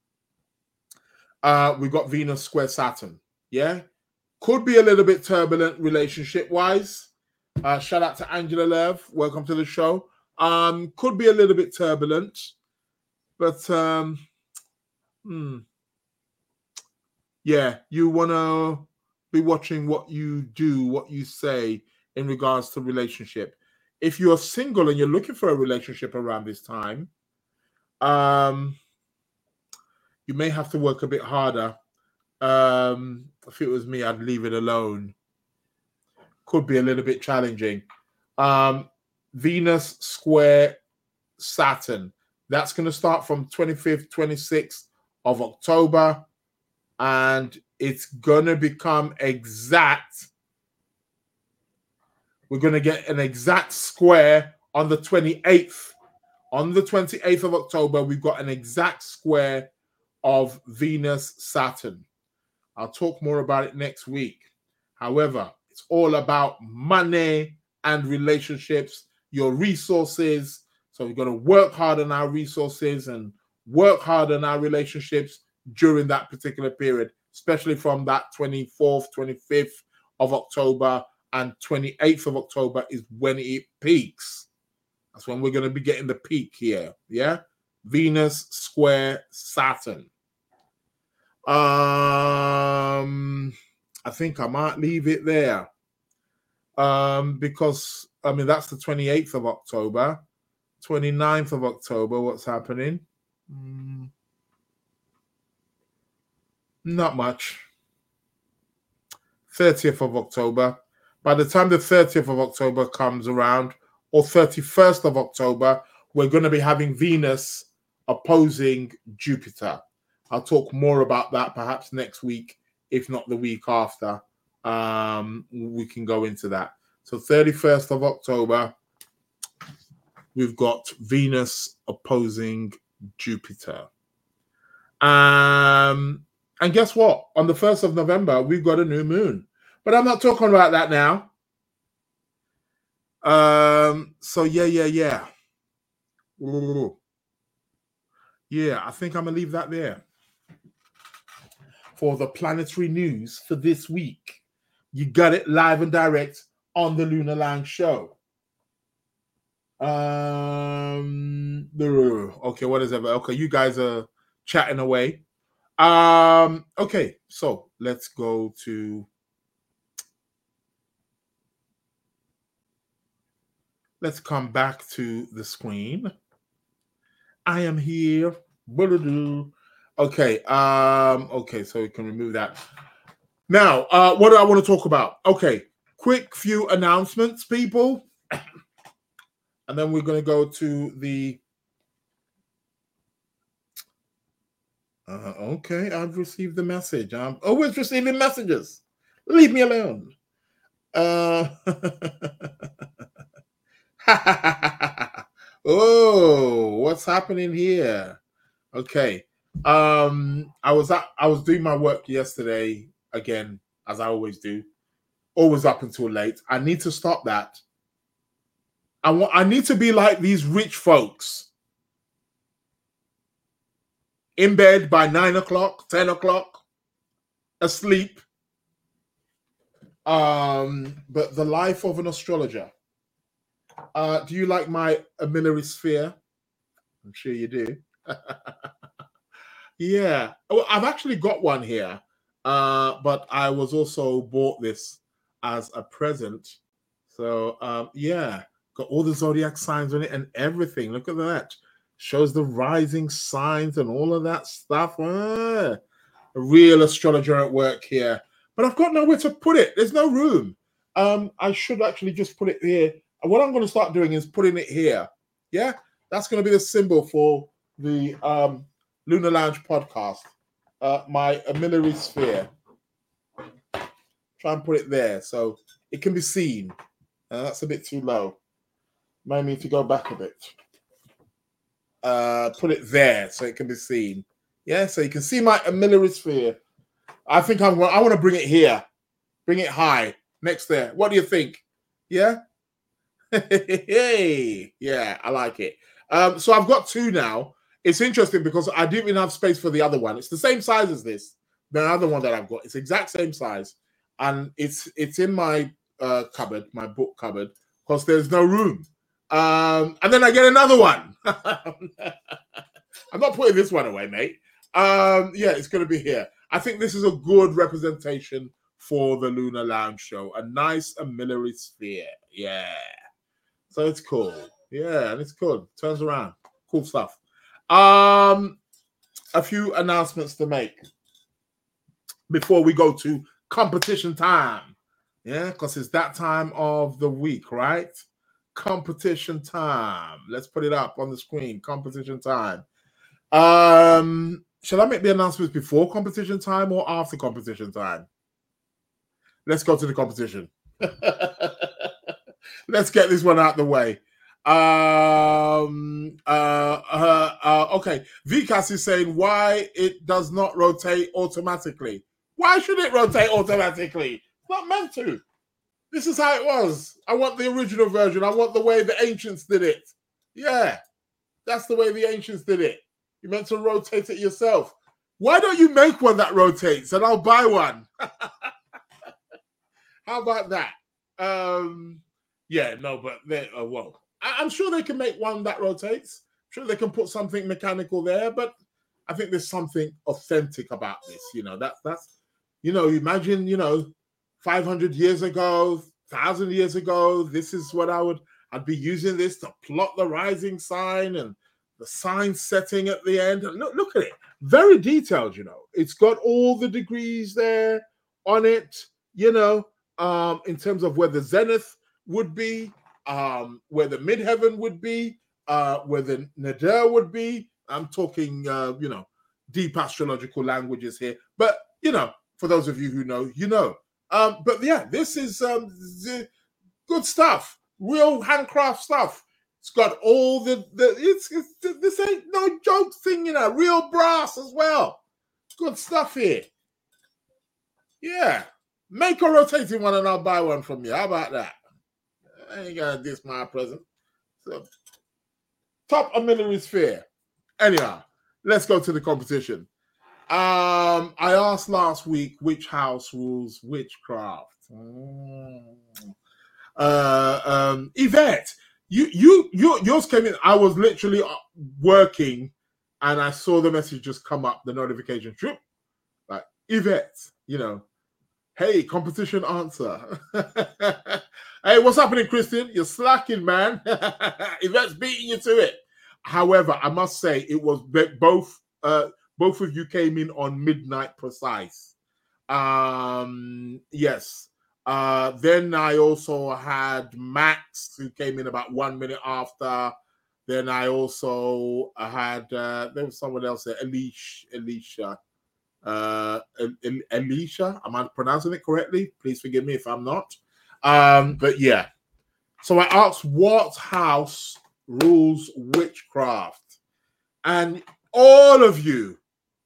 We got Venus square Saturn. Yeah, could be a little bit turbulent relationship wise. Shout out to Angela Love. Welcome to the show. Could be a little bit turbulent, but yeah, you want to be watching what you do, what you say in regards to relationship. If you're single and you're looking for a relationship around this time, you may have to work a bit harder. If it was me, I'd leave it alone. Could be a little bit challenging. Venus square Saturn. That's going to start from 25th, 26th of October. And it's going to become exact. We're going to get an exact square on the 28th. On the 28th of October, we've got an exact square of Venus Saturn. I'll talk more about it next week. However, it's all about money and relationships, your resources. So we've got to work hard on our resources and work hard on our relationships during that particular period, especially from that 24th, 25th of October and 28th of October is when it peaks. That's when we're going to be getting the peak here. Yeah. Venus square Saturn. I think I might leave it there. Because I mean that's the 28th of October. 29th of October, what's happening? Not much. 30th of October. By the time the 30th of October comes around, or 31st of October, we're going to be having Venus opposing Jupiter. I'll talk more about that perhaps next week, if not the week after. We can go into that. So 31st of October, we've got Venus opposing Jupiter. And guess what? On the 1st of November, we've got a new moon. But I'm not talking about that now. So yeah. Yeah, I think I'm going to leave that there for the planetary news for this week. You got it live and direct on the Lunar Lounge show. Okay, what is it? Okay, you guys are chatting away. Okay, so let's go to. Let's come back to the screen. I am here. Okay. Okay, so we can remove that. Now, what do I want to talk about? Okay, quick few announcements, people. And then we're going to go to the... okay, I've received the message. I'm always receiving messages. Leave me alone. Oh, what's happening here? Okay. I was doing my work yesterday again, as I always do. Always up until late. I need to stop that. I need to be like these rich folks. In bed by 9 o'clock, 10 o'clock, asleep. But the life of an astrologer. Do you like my Amilary sphere? I'm sure you do. Yeah. Oh, I've actually got one here. But I was also bought this as a present. So yeah, got all the zodiac signs on it and everything. Look at that. Shows the rising signs and all of that stuff. A real astrologer at work here. But I've got nowhere to put it. There's no room. I should actually just put it here. What I'm going to start doing is putting it here. Yeah, that's going to be the symbol for the Lunar Lounge podcast. My Amilary sphere. Try and put it there so it can be seen. That's a bit too low. Might need to go back a bit. Put it there so it can be seen. Yeah, so you can see my Amilary sphere. I think I want to bring it here. Bring it high next there. What do you think? Yeah? Hey, yeah, I like it. So I've got two now. It's interesting because I didn't even have space for the other one. It's the same size as this. The other one that I've got. It's the exact same size. And it's in my cupboard, my book cupboard, because there's no room. And then I get another one. I'm not putting this one away, mate. Yeah, it's going to be here. I think this is a good representation for the Lunar Lounge show. A nice Amilary sphere. Yeah. So it's cool. Yeah, and it's cool. Turns around. Cool stuff. A few announcements to make before we go to competition time. Yeah, because it's that time of the week, right? Competition time. Let's put it up on the screen. Competition time. Shall I make the announcements before competition time or after competition time? Let's go to the competition. Let's get this one out the way. Okay. VCAS is saying why it does not rotate automatically. Why should it rotate automatically? It's not meant to. This is how it was. I want the original version. I want the way the ancients did it. Yeah, that's the way the ancients did it. You meant to rotate it yourself. Why don't you make one that rotates and I'll buy one? How about that? Yeah, no, but well, I'm sure they can make one that rotates. I'm sure they can put something mechanical there, but I think there's something authentic about this. That's imagine 500 years ago, 1,000 years ago, this is what I'd be using this to plot the rising sign and the sign setting at the end. And look at it. Very detailed, It's got all the degrees there on it, in terms of where the zenith would be, where the midheaven would be, where the nadir would be. I'm talking, deep astrological languages here. But, for those of you who know, but yeah, this is good stuff, real handcraft stuff. It's got all this ain't no joke thing, real brass as well. Good stuff here. Yeah. Make a rotating one and I'll buy one from you. How about that? I ain't gonna diss my present. So, top Amilary sphere. Anyhow, let's go to the competition. I asked last week which house rules witchcraft. Yvette, yours came in. I was literally working, and I saw the message just come up, the notification. Like Yvette, hey, competition answer. Hey, what's happening, Christian? You're slacking, man. Yvette's beating you to it. However, I must say it was both of you came in on midnight precise. Yes. Then I also had Max, who came in about 1 minute after. Then I also had there was someone else there, Alicia. Alicia, am I pronouncing it correctly? Please forgive me if I'm not. But yeah. So I asked what house rules witchcraft, and all of you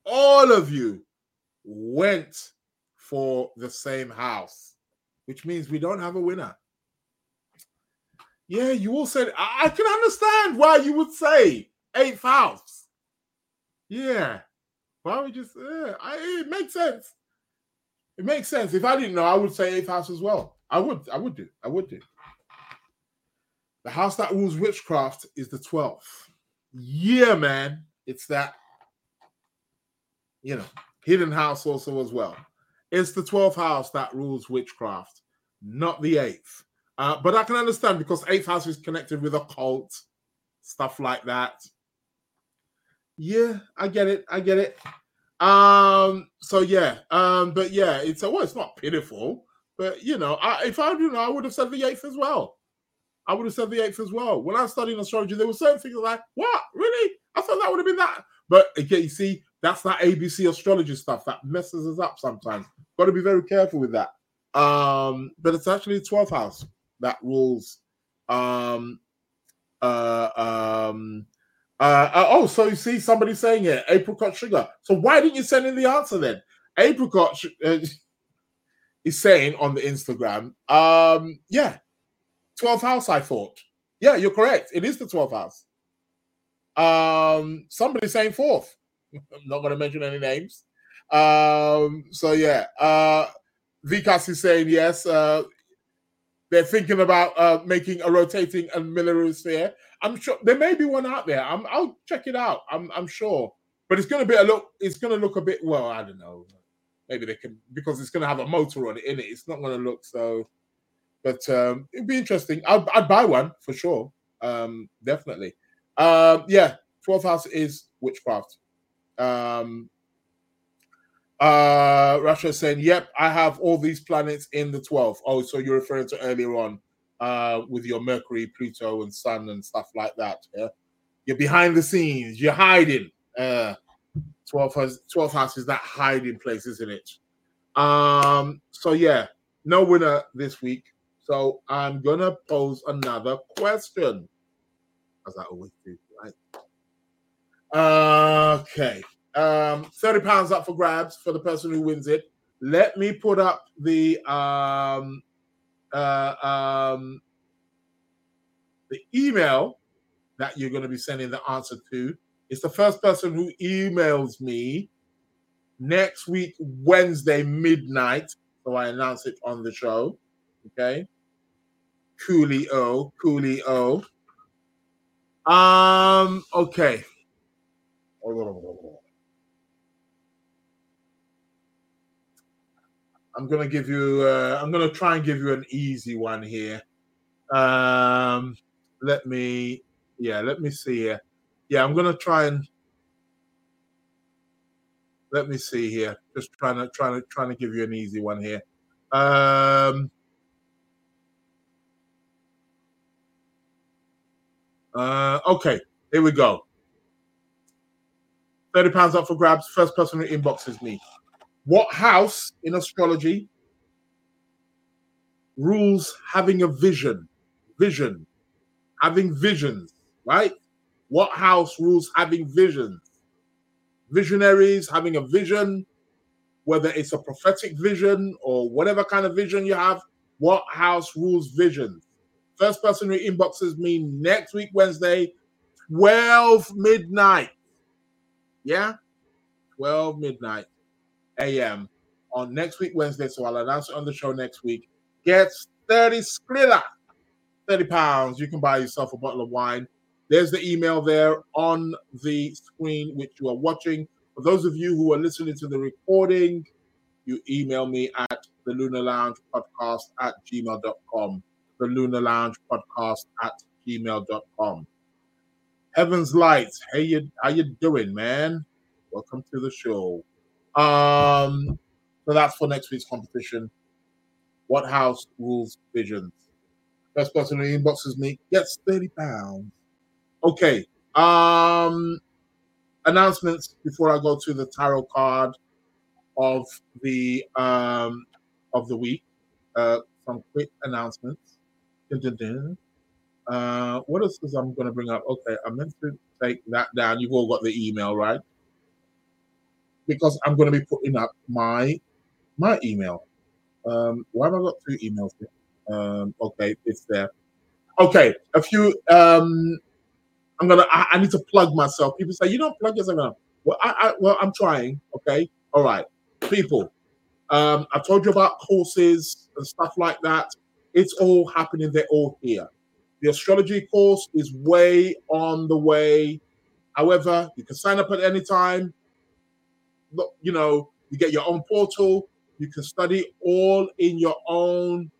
went for the same house, which means we don't have a winner. Yeah, you all said, I can understand why you would say 8th house. Yeah. Why would you say, it makes sense. It makes sense. If I didn't know, I would say 8th house as well. I would do. The house that rules witchcraft is the 12th. Yeah, man. It's that, hidden house also as well. It's the 12th house that rules witchcraft, not the 8th. But I can understand because 8th house is connected with occult, stuff like that. Yeah, I get it. So yeah, but yeah, it's not pitiful, but if I do know, I would have said the 8th as well. When I was studying astrology, there were certain things like, what? Really? I thought that would have been that. But again, you see, that's that ABC astrology stuff that messes us up sometimes. Got to be very careful with that. But it's actually the 12th house that rules. So you see somebody saying it, apricot sugar. So why didn't you send in the answer then? Apricot is saying on the Instagram, 12th house, I thought. Yeah, you're correct. It is the 12th house. Somebody's saying 4th. I'm not going to mention any names. So yeah, Vikas is saying yes. They're thinking about making a rotating and Miller sphere. I'm sure there may be one out there. I'll check it out. I'm sure, but it's going to be It's going to look a bit. Well, I don't know. Maybe they can, because it's going to have a motor on it in it. It's not going to look so. But it'd be interesting. I'd buy one for sure. Definitely. 12th house is witchcraft. Russia saying, yep, I have all these planets in the 12th. Oh, so you're referring to earlier on with your Mercury, Pluto, and Sun and stuff like that. Yeah, you're behind the scenes. You're hiding. 12th house is that hiding place, isn't it? So yeah, no winner this week. So I'm gonna pose another question, as I always do, right? Okay. £30 up for grabs for the person who wins it. Let me put up the email that you're going to be sending the answer to. It's the first person who emails me next week, Wednesday, midnight. So I announce it on the show. Okay. Coolio. Okay. I'm going to try and give you an easy one here. Let me see here. Yeah, I'm going to try and let me see here. Just trying to give you an easy one here. Okay, here we go. £30 up for grabs. First person who inboxes me. What house in astrology rules having a vision? Having visions, right? What house rules having visions? Visionaries having a vision, whether it's a prophetic vision or whatever kind of vision you have. What house rules visions? First person who inboxes me next week, Wednesday, 12 midnight. Yeah? 12 midnight a.m. on next week, Wednesday. So I'll announce it on the show next week. Gets 30 skrilla, £30. You can buy yourself a bottle of wine. There's the email there on the screen, which you are watching. For those of you who are listening to the recording, you email me at the Lunar Lounge Podcast at gmail.com. The Lunar Lounge Podcast at gmail.com. Heaven's Lights, how you doing, man? Welcome to the show. So that's for next week's competition. What house rules visions? First person who inboxes me gets £30. Okay. Announcements before I go to the tarot card of the week. Some quick announcements. What else is I'm going to bring up? Okay, I meant to take that down. You've all got the email, right? Because I'm going to be putting up my email. Why have I got two emails here? Okay, it's there. Okay, a few. I need to plug myself. People say you don't plug yourself. Well, I'm trying. Okay, all right, people. I told you about courses and stuff like that. It's all happening. They're all here. The astrology course is way on the way. However, you can sign up at any time. Look, you get your own portal. You can study all in your own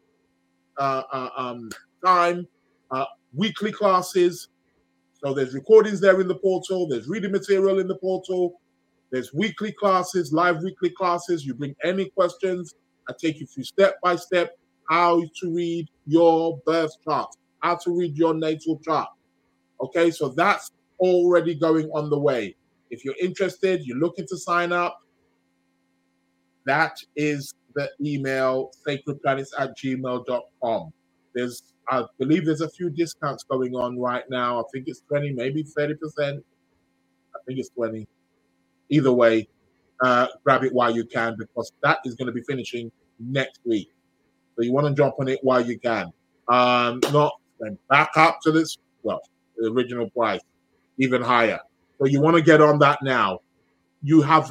time. Weekly classes. So there's recordings there in the portal. There's reading material in the portal. There's weekly classes, live weekly classes. You bring any questions. I take you through step by step how to read your birth chart, how to read your natal chart. Okay, so that's already going on the way. If you're interested, you're looking to sign up, that is the email, sacredplanets@gmail.com. I believe there's a few discounts going on right now. I think it's 20, maybe 30%. I think it's 20. Either way, grab it while you can, because that is going to be finishing next week. So you want to jump on it while you can. Not then back up to the original price, even higher. So you want to get on that now. You have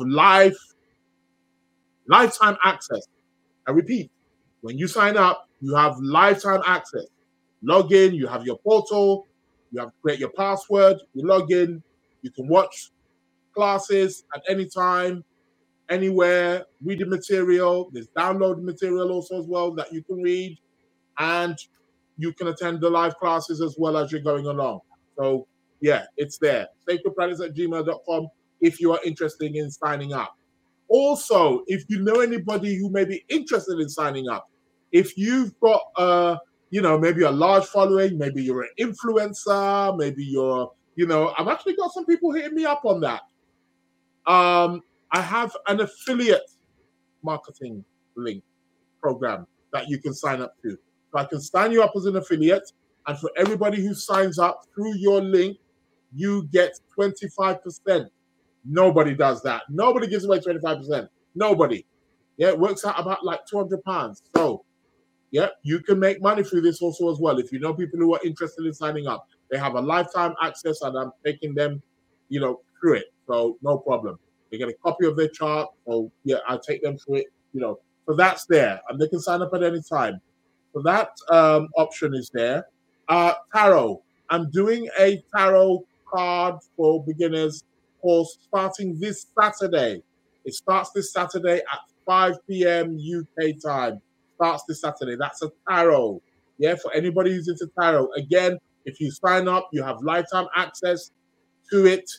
lifetime access. I repeat, when you sign up, you have lifetime access. Log in, you have your portal, you have to create your password, you log in, you can watch classes at any time, anywhere, reading material. There's downloading material also as well that you can read, and you can attend the live classes as well as you're going along. So yeah, it's there. sacredplanets@gmail.com if you are interested in signing up. Also, if you know anybody who may be interested in signing up, if you've got maybe a large following, maybe you're an influencer, maybe you're, I've actually got some people hitting me up on that. I have an affiliate marketing link program that you can sign up to. So I can sign you up as an affiliate, and for everybody who signs up through your link, you get 25%. Nobody does that. Nobody gives away 25%. Nobody. Yeah, it works out about like £200. So, yeah, you can make money through this also as well. If you know people who are interested in signing up, they have a lifetime access, and I'm taking them, through it. So no problem. They get a copy of their chart. So yeah, I'll take them through it. So that's there, and they can sign up at any time. So that option is there. Tarot. I'm doing a tarot card for beginners course starting this Saturday. It starts this Saturday at 5 p.m. UK time. Starts this Saturday. That's a tarot. Yeah, for anybody who's into tarot. Again, if you sign up, you have lifetime access to it.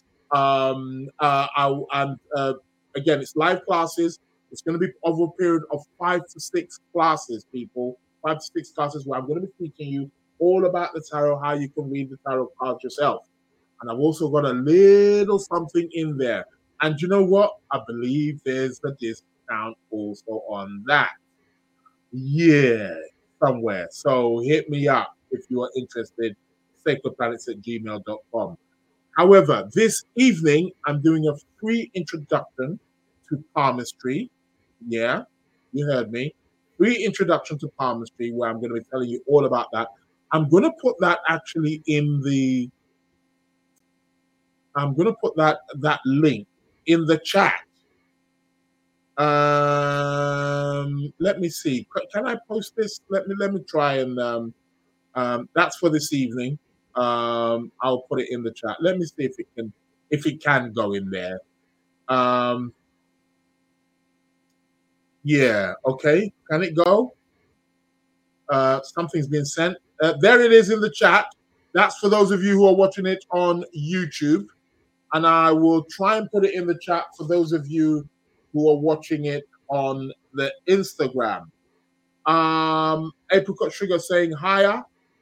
Again, it's live classes. It's going to be over a period of 5 to 6 classes, people. 5 to 6 classes where I'm going to be teaching you all about the tarot, how you can read the tarot cards yourself. And I've also got a little something in there. And you know what? I believe there's a discount also on that. Yeah, somewhere. So hit me up if you are interested. sacredplanets@gmail.com. However, this evening, I'm doing a free introduction to palmistry. Yeah, you heard me. Free introduction to palmistry, where I'm going to be telling you all about that. I'm going to put that actually I'm going to put that link in the chat. Let me see. Can I post this? Let me try and that's for this evening. I'll put it in the chat. Let me see if it can go in there. Yeah, okay. Can it go? Something's been sent. There it is in the chat. That's for those of you who are watching it on YouTube. And I will try and put it in the chat for those of you who are watching it on the Instagram. Apricot Sugar saying higher.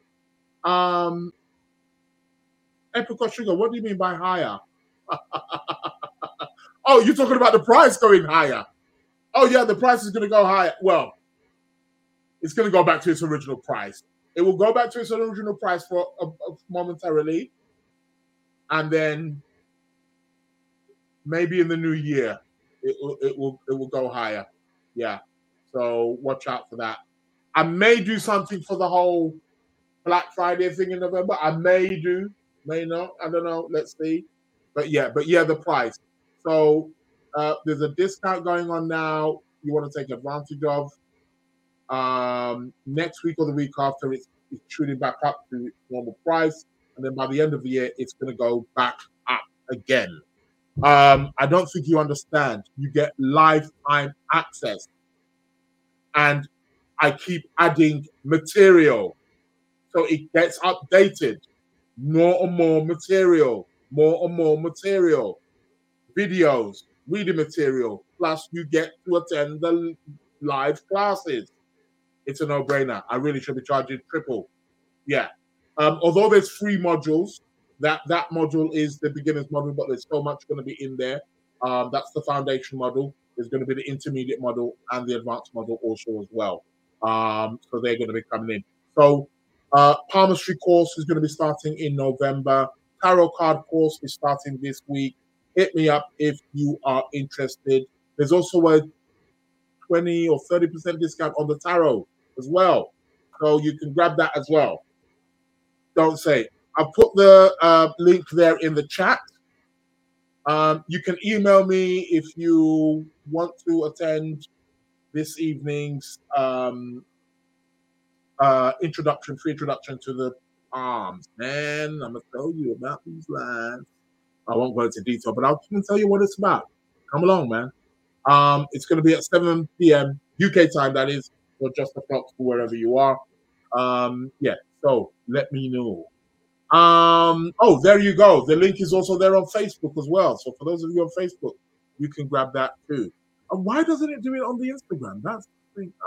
Apricot Sugar, what do you mean by higher? Oh, you're talking about the price going higher. Oh, yeah, the price is going to go higher. Well, it's going to go back to its original price. It will go back to its original price for momentarily. And then maybe in the new year, it will go higher. Yeah. So watch out for that. I may do something for the whole Black Friday thing in November. I may do, may not. I don't know. Let's see. But yeah, the price. So there's a discount going on now. You want to take advantage of. Next week or the week after, it's shooting back up to its normal price, and then by the end of the year, it's going to go back up again. I don't think you understand. You get lifetime access, and I keep adding material, so it gets updated. More and more material, videos, reading material. Plus, you get to attend the live classes. It's a no-brainer. I really should be charging triple. Yeah. Although there's 3 modules, that module is the beginner's module, but there's so much going to be in there. That's the foundation module. There's going to be the intermediate module and the advanced module also as well. So they're going to be coming in. So palmistry course is going to be starting in November. Tarot card course is starting this week. Hit me up if you are interested. There's also a 20 or 30% discount on the tarot as well. So you can grab that as well. Don't say. I'll put the link there in the chat. You can email me if you want to attend this evening's free introduction to the palms. Man, I'm going to tell you about these lines. I won't go into detail, but I'll tell you what it's about. Come along, man. It's going to be at 7 p.m. UK time, that is, or just the clock for wherever you are. Yeah, so let me know. Oh, there you go. The link is also there on Facebook as well. So for those of you on Facebook, you can grab that too. Why doesn't it do it on the Instagram? That's the thing.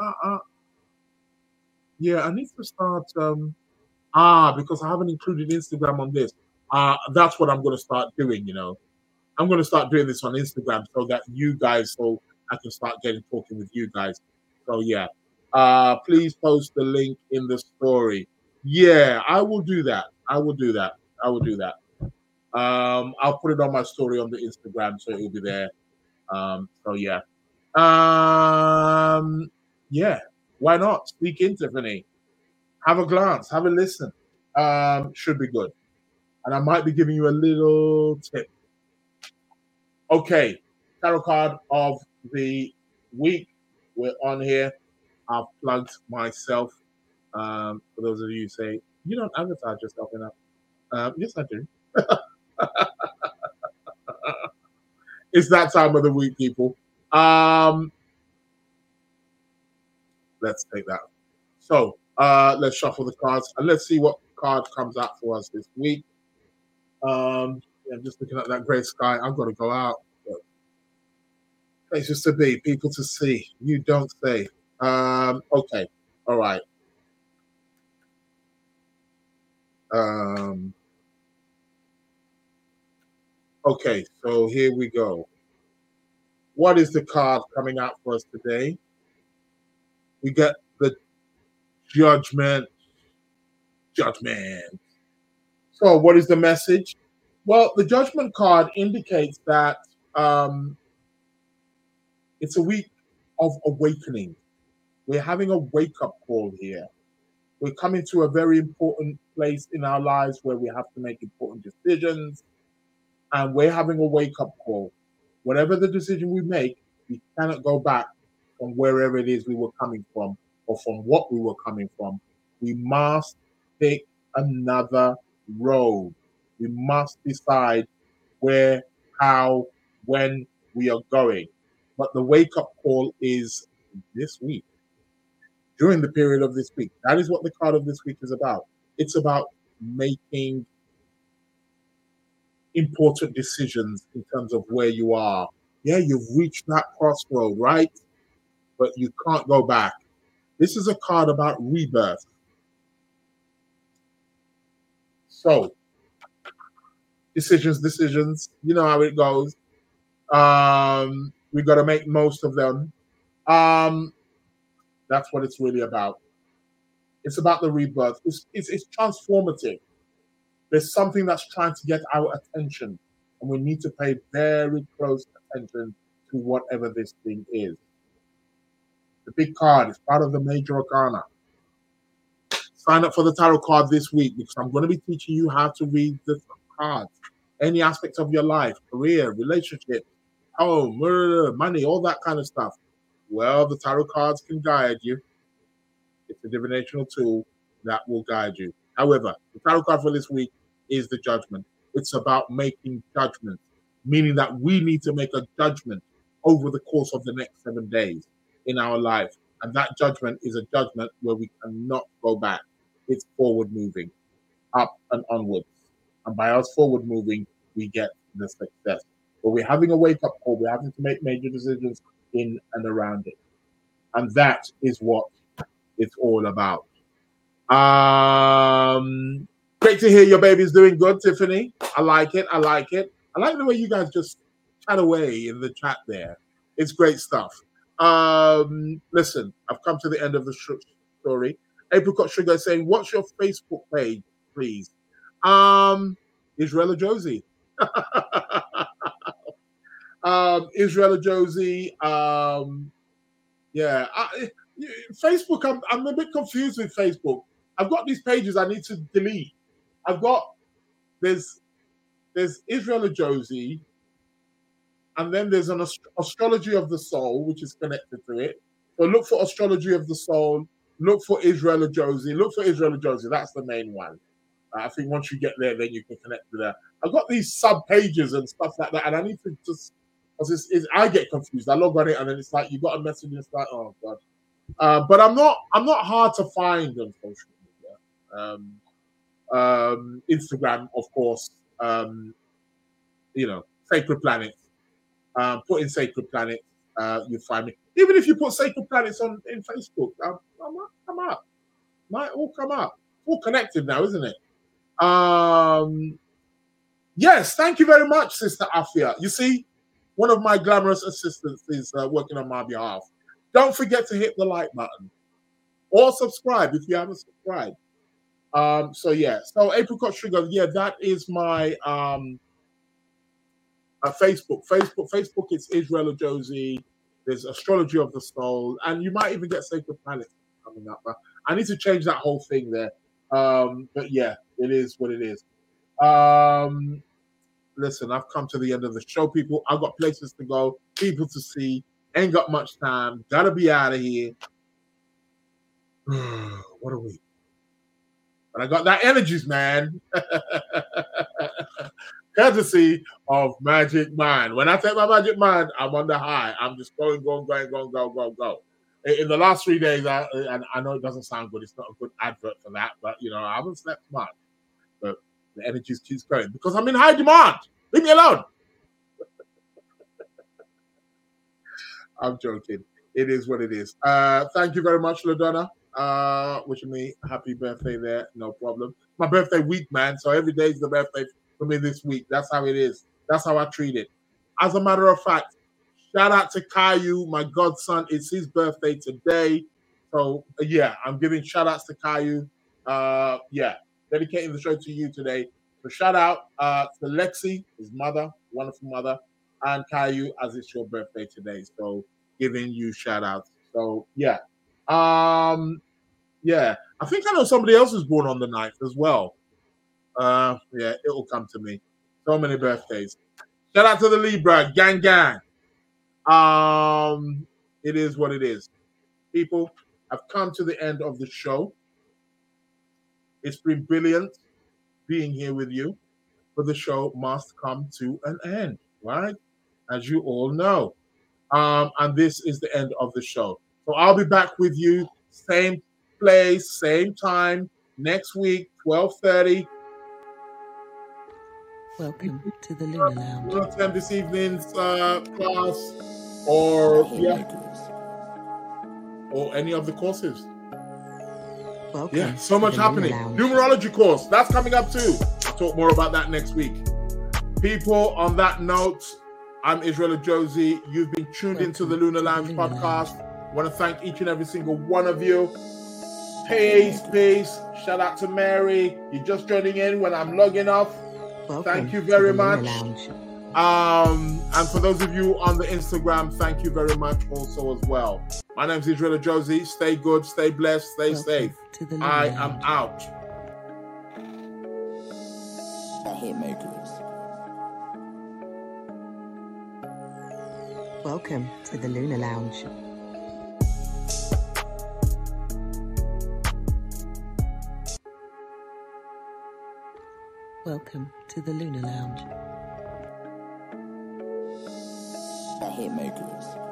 Yeah, I need to start. Because I haven't included Instagram on this. That's what I'm going to start doing. I'm going to start doing this on Instagram so that so I can start talking with you guys. So yeah, please post the link in the story. Yeah, I will do that. I'll put it on my story on the Instagram so it will be there. So yeah. Yeah, why not? Speak in, Tiffany. Have a glance, have a listen. Should be good. And I might be giving you a little tip. Okay, tarot card of the week. We're on here. I've plugged myself. For those of you who say, you don't advertise yourself enough. Yes, I do. It's that time of the week, people. Let's take that. So let's shuffle the cards and let's see what card comes out for us this week. I'm just looking at that grey sky. I've got to go out. Places to be, people to see. You don't say. Okay. All right. Okay, so here we go. What is the card coming out for us today? We get the Judgment. So what is the message? Well, the Judgment card indicates that it's a week of awakening. We're having a wake-up call here. We're coming to a very important place in our lives where we have to make important decisions, and we're having a wake-up call. Whatever the decision we make, we cannot go back from wherever it is we were coming from or from what we were coming from. We must pick another road. We must decide where, how, when we are going. But the wake-up call is this week, during the period of this week. That is what the card of this week is about. It's about making important decisions in terms of where you are. Yeah, you've reached that crossroad, right? But you can't go back. This is a card about rebirth. So, decisions. You know how it goes. We've got to make most of them. That's what it's really about. It's about the rebirth. It's transformative. There's something that's trying to get our attention, and we need to pay very close attention to whatever this thing is. The big card is part of the major arcana. Sign up for the tarot card this week because I'm going to be teaching you how to read the cards. Any aspects of your life, career, relationship, home, money, all that kind of stuff. Well, the tarot cards can guide you. It's a divinational tool that will guide you. However, the tarot card for this week is the judgment. It's about making judgment, meaning that we need to make a judgment over the course of the next 7 days in our life. And that judgment is a judgment where we cannot go back. It's forward moving, up and onwards. And by us forward moving, we get the success. But we're having a wake-up call. We're having to make major decisions in and around it. And that is what it's all about. Great to hear your baby's doing good, Tiffany. I like it. I like it. I like the way you guys just chat away in the chat there. It's great stuff. Listen, I've come to the end of the story. Apricot Sugar is saying, what's your Facebook page, please? Israel Josie. Israel Josie. Facebook, I'm a bit confused with Facebook. I've got these pages I need to delete. There's Israel Josie, and then there's an Astrology of the Soul, which is connected to it. So look for Astrology of the Soul, look for Israel Josie, that's the main one. I think once you get there, then you can connect to that. I've got these sub pages and stuff like that, and I need to just, I get confused. I log on it, and then it's like you got a message, and it's like, oh god. But I'm not hard to find on social media. Instagram, of course. Sacred Planets. Put in Sacred Planets, you'll find me. Even if you put Sacred Planets in Facebook, I might come up. Might all come up. All connected now, isn't it? Yes, thank you very much, Sister Afia. You see, one of my glamorous assistants is working on my behalf. Don't forget to hit the like button or subscribe if you haven't subscribed. So Apricot Sugar, that is my Facebook. Facebook is Israel Josie. There's Astrology of the Soul, and you might even get Sacred Planets coming up. But I need to change that whole thing there. But yeah, it is what it is. Listen, I've come to the end of the show, people. I've got places to go, people to see. Ain't got much time. Gotta be out of here. What a week. But I got that energies, man. Courtesy of Magic Mind. When I take my Magic Mind, I'm on the high. I'm just going. In the last 3 days, and I know it doesn't sound good. It's not a good advert for that, but I haven't slept much. But the energies keeps going because I'm in high demand. Leave me alone. I'm joking. It is what it is. Thank you very much, LaDonna. Wishing me happy birthday there. No problem. My birthday week, man. So every day is the birthday for me this week. That's how it is. That's how I treat it. As a matter of fact, shout out to Caillou, my godson. It's his birthday today. So, I'm giving shout outs to Caillou. Dedicating the show to you today. So shout out to Lexi, his mother, wonderful mother, and Caillou, as it's your birthday today. So giving you shout outs. So I think I know somebody else who's born on the 9th as well. It'll come to me. So many birthdays. Shout out to the Libra, gang. It is what it is. People, I've come to the end of the show. It's been brilliant being here with you, but the show must come to an end, right? As you all know. And this is the end of the show. So I'll be back with you, same place, same time, next week, 12:30. Welcome to the Lunar Lounge. We'll attend this evening's class or any of the courses. Welcome so much happening. Numerology course, that's coming up too. I'll talk more about that next week. People, on that note, I'm Israel Josie. You've been tuned into the Lunar Lounge podcast. I want to thank each and every single one of you. Peace. Shout out to Mary. You're just joining in when I'm logging off. Thank you very much. And for those of you on the Instagram, thank you very much also as well. My name is Israel Josie. Stay good, stay blessed, stay safe. To the I Lunar am Lounge. out. The Hitmakers. Welcome to the Lunar Lounge. Welcome to the Lunar Lounge. The Hitmakers.